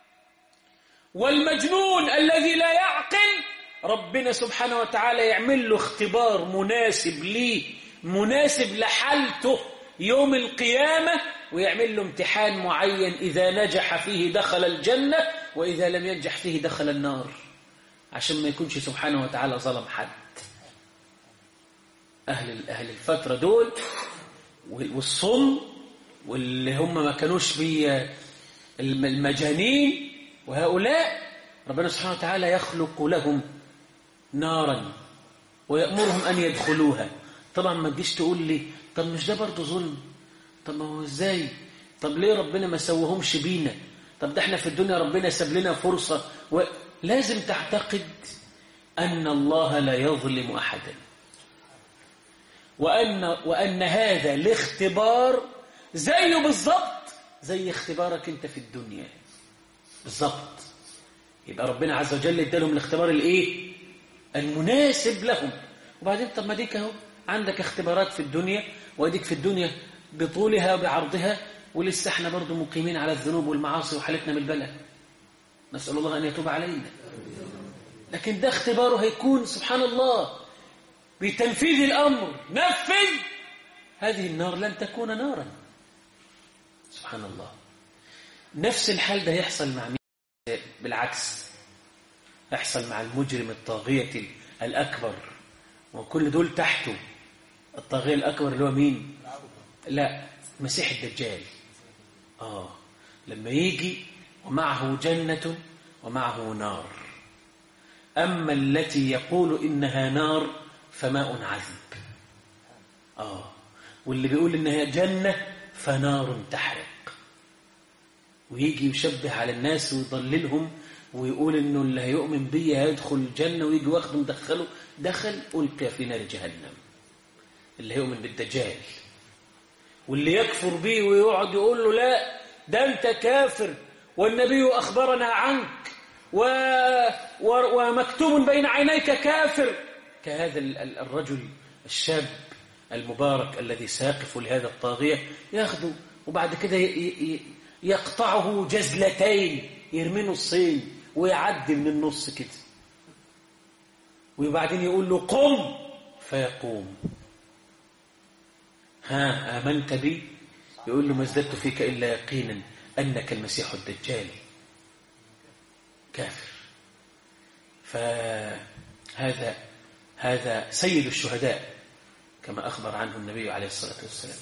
والمجنون الذي لا يعقل، ربنا سبحانه وتعالى يعمل له اختبار مناسب ليه، مناسب لحالته يوم القيامة، ويعمل له امتحان معين إذا نجح فيه دخل الجنة وإذا لم ينجح فيه دخل النار، عشان ما يكونش سبحانه وتعالى ظلم حد. أهل الفترة دول والصم واللي هم ما كانوش بيه المجانين، وهؤلاء ربنا سبحانه وتعالى يخلق لهم نارا ويأمرهم أن يدخلوها. طبعا ما تجيش تقول لي طب مش ده برضو ظلم؟ طب ما هو ازاي؟ طب ليه ربنا ما سوهمش بينا؟ طب ده احنا في الدنيا ربنا ساب لنا فرصة لازم تعتقد أن الله لا يظلم أحدا، وأن هذا الاختبار زيه بالضبط زي اختبارك انت في الدنيا بالضبط. يبقى ربنا عز وجل ادالهم الاختبار الايه المناسب لهم. وبعدين طب ما ديك اهو عندك اختبارات في الدنيا، واديك في الدنيا بطولها وبعرضها، ولسه احنا برضو مقيمين على الذنوب والمعاصي وحالتنا بالبلاء، نسأل الله أن يتوب علينا. لكن ده اختباره هيكون سبحان الله بتنفيذ الأمر، نفذ هذه النار لن تكون نارا. سبحان الله. نفس الحال ده يحصل مع مين؟ بالعكس يحصل مع المجرم الطاغية الأكبر، وكل دول تحته. الطاغية الأكبر اللي هو مين؟ لا، مسيح الدجال. لما يجي ومعه جنة ومعه نار. أما التي يقول إنها نار فماء عذب، واللي بيقول إنها جنة فنار تحرق. ويجي يشبه على الناس ويضللهم ويقول إنه اللي هيؤمن بي هيدخل الجنة، ويجي واخده مدخله دخل ألقي في نار جهنم. اللي هيؤمن بالدجال. واللي يكفر به ويقعد يقول له لا ده أنت كافر والنبي أخبرنا عنك ومكتوب بين عينيك كافر، كهذا الرجل الشاب المبارك الذي سيقف لهذا الطاغية، ياخده وبعد كده يقطعه جزلتين، يرمي نصين ويعدي من النص كده، وبعدين يقول له قم فيقوم. ها آمنت بي؟ يقول له ما ازددت فيك إلا يقينا أنك المسيح الدجال. كافر. فهذا سيد الشهداء كما أخبر عنه النبي عليه الصلاة والسلام.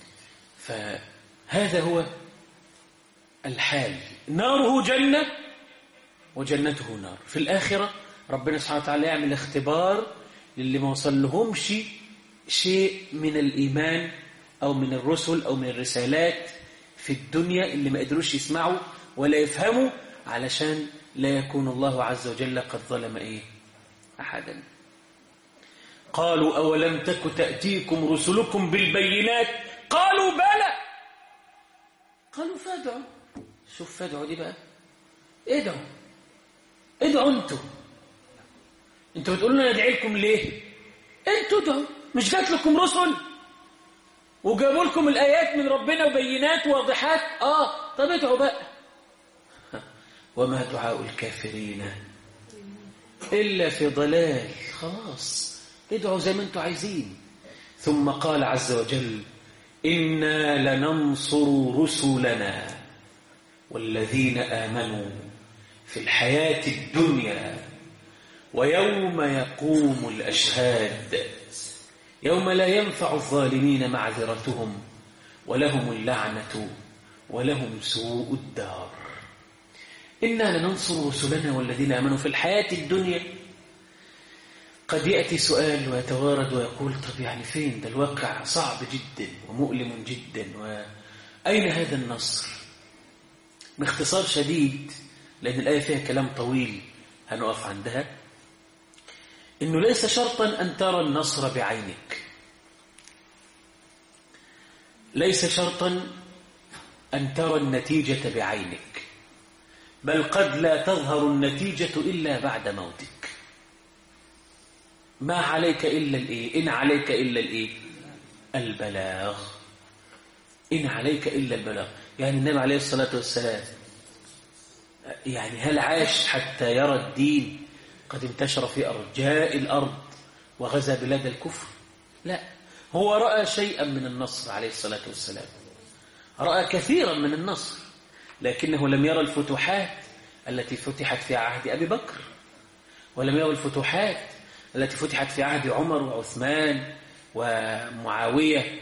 فهذا هو الحال، ناره جنة وجنته نار. في الآخرة ربنا سبحانه وتعالى يعمل اختبار للي ما وصل لهمش شيء من الإيمان أو من الرسل أو من الرسالات في الدنيا، اللي ما قدروش يسمعوا ولا يفهموا، علشان لا يكون الله عز وجل قد ظلم أحدا. قالوا أولم تك تأتيكم رسلكم بالبينات قالوا بلى قالوا فادعوا. شوف فادعوا دي بقى، ادعوا انتوا بتقولوا لنا ندعي لكم ليه؟ انتوا ادعوا، مش جات لكم رسل وجابوا لكم الآيات من ربنا وبينات واضحات؟ طب ادعوا بقى. وما دعاء الكافرين إلا في ضلال. خلاص ادعوا زي ما انتوا عايزين. ثم قال عز وجل إنا لننصر رسلنا والذين آمنوا في الحياة الدنيا ويوم يقوم الأشهاد يوم لا ينفع الظالمين معذرتهم ولهم اللعنة ولهم سوء الدار. إنا لننصر رسلنا والذين آمنوا في الحياة الدنيا. قد يأتي سؤال ويتوارد ويقول طب يعني فين ده؟ الواقع صعب جدا ومؤلم جدا، وأين هذا النصر؟ باختصار شديد، لأن الآية فيها كلام طويل هنقف عندها، إنه ليس شرطا أن ترى النصر بعينك، ليس شرطا أن ترى النتيجة بعينك، بل قد لا تظهر النتيجة إلا بعد موتك. ما عليك إلا إن عليك إلا البلاغ. إن عليك إلا البلاغ. يعني النبي عليه الصلاة والسلام يعني هل عاش حتى يرى الدين قد انتشر في أرجاء الأرض وغزا بلاد الكفر؟ لا، هو رأى شيئا من النصر عليه الصلاة والسلام، رأى كثيرا من النصر، لكنه لم يرى الفتوحات التي فتحت في عهد أبي بكر، ولم يرى الفتوحات التي فتحت في عهد عمر وعثمان ومعاوية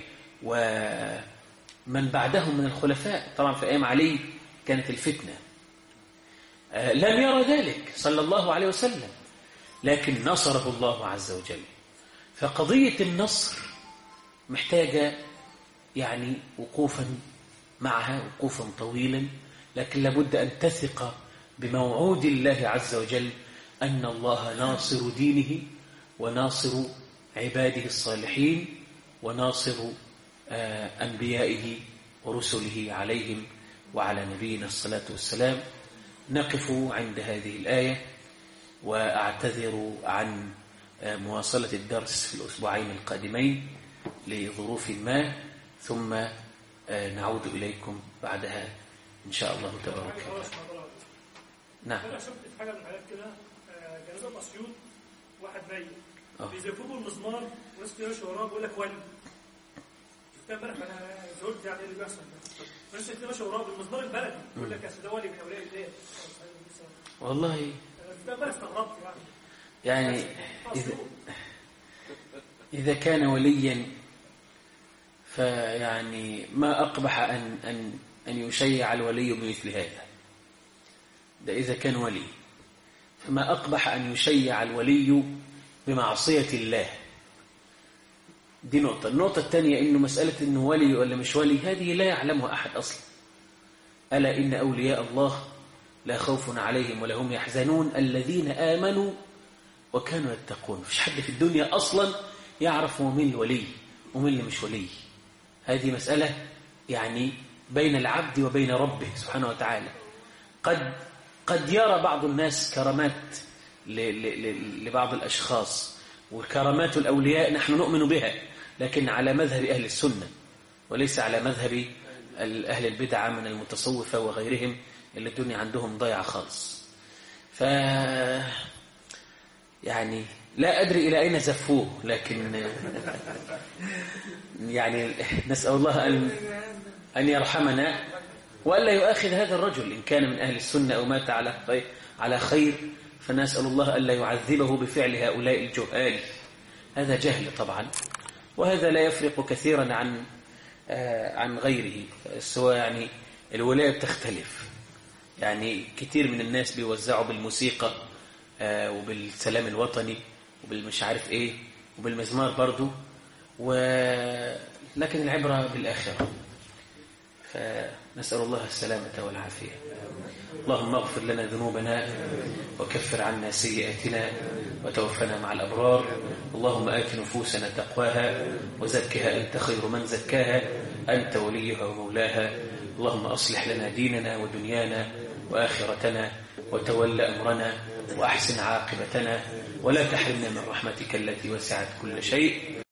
ومن بعدهم من الخلفاء. طبعا في أيام علي كانت الفتنة، لم يرى ذلك صلى الله عليه وسلم، لكن نصره الله عز وجل. فقضية النصر محتاجة يعني وقوفا معها، وقوفا طويلا لكن لابد أن تثق بموعود الله عز وجل أن الله ناصر دينه وناصر عباده الصالحين وناصر أنبيائه ورسله عليهم وعلى نبينا الصلاة والسلام. نقف عند هذه الآية، وأعتذر عن مواصلة الدرس في الأسبوعين القادمين لظروف ما، ثم نعود إليكم بعدها إن شاء الله تبارك وتعالى. نعم. أنا شفت في حاجة من الحاجات كده، جنازة أسيوط واحد ميت بيزفوه المسمار وناس كتير ماشية وراه بيقول لك ولي. شفتها امبارح أنا زعلت يعني إيه اللي بيحصل ده. ناس كتير ماشية وراه بالمسمار البلدي بيقول لك يا سيدي ده ولي من أولياء الله. والله شفتها امبارح استغربت يعني إذا كان وليا فيعني ما أقبح أن يشيع الولي بمثل هذا. ده إذا كان ولي، فما أقبح أن يشيع الولي بمعصية الله. دي نقطة. النقطة الثانية إنه مسألة إنه ولي ولا مش ولي هذه لا يعلمها أحد أصلا. ألا إن أولياء الله لا خوف عليهم ولا هم يحزنون الذين آمنوا وكانوا يتقون. مفيش حد في الدنيا أصلا يعرف مين الولي ومين اللي مش ولي. هذه مسألة يعني بين العبد وبين ربه سبحانه وتعالى. قد يرى بعض الناس كرامات لبعض الأشخاص، وكرامات الأولياء نحن نؤمن بها، لكن على مذهب أهل السنة وليس على مذهب أهل البدعة من المتصوفة وغيرهم اللي الدنيا عندهم ضيعة خالص. يعني لا أدري إلى أين زفوه، لكن يعني نسأل الله أن يرحمنا وألا يؤاخذ هذا الرجل إن كان من أهل السنة أو مات على خير، فنسأل الله ألا يعذبه بفعل هؤلاء الجهال. هذا جهل طبعا، وهذا لا يفرق كثيرا عن غيره. سواء يعني الولاية بتختلف، يعني كثير من الناس بيوزعوا بالموسيقى وبالسلام الوطني وبالمش عارف ايه وبالمزمار برضو، لكن العبرة بالآخرة. فنسأل الله السلامة والعافية. اللهم اغفر لنا ذنوبنا وكفر عنا سيئاتنا وتوفنا مع الأبرار. اللهم آت نفوسنا تقواها وزكها أنت خير من زكاها أنت وليها ومولاها. اللهم أصلح لنا ديننا ودنيانا وآخرتنا وتول أمرنا وأحسن عاقبتنا، ولا تحرمنا من رحمتك التي وسعت كل شيء.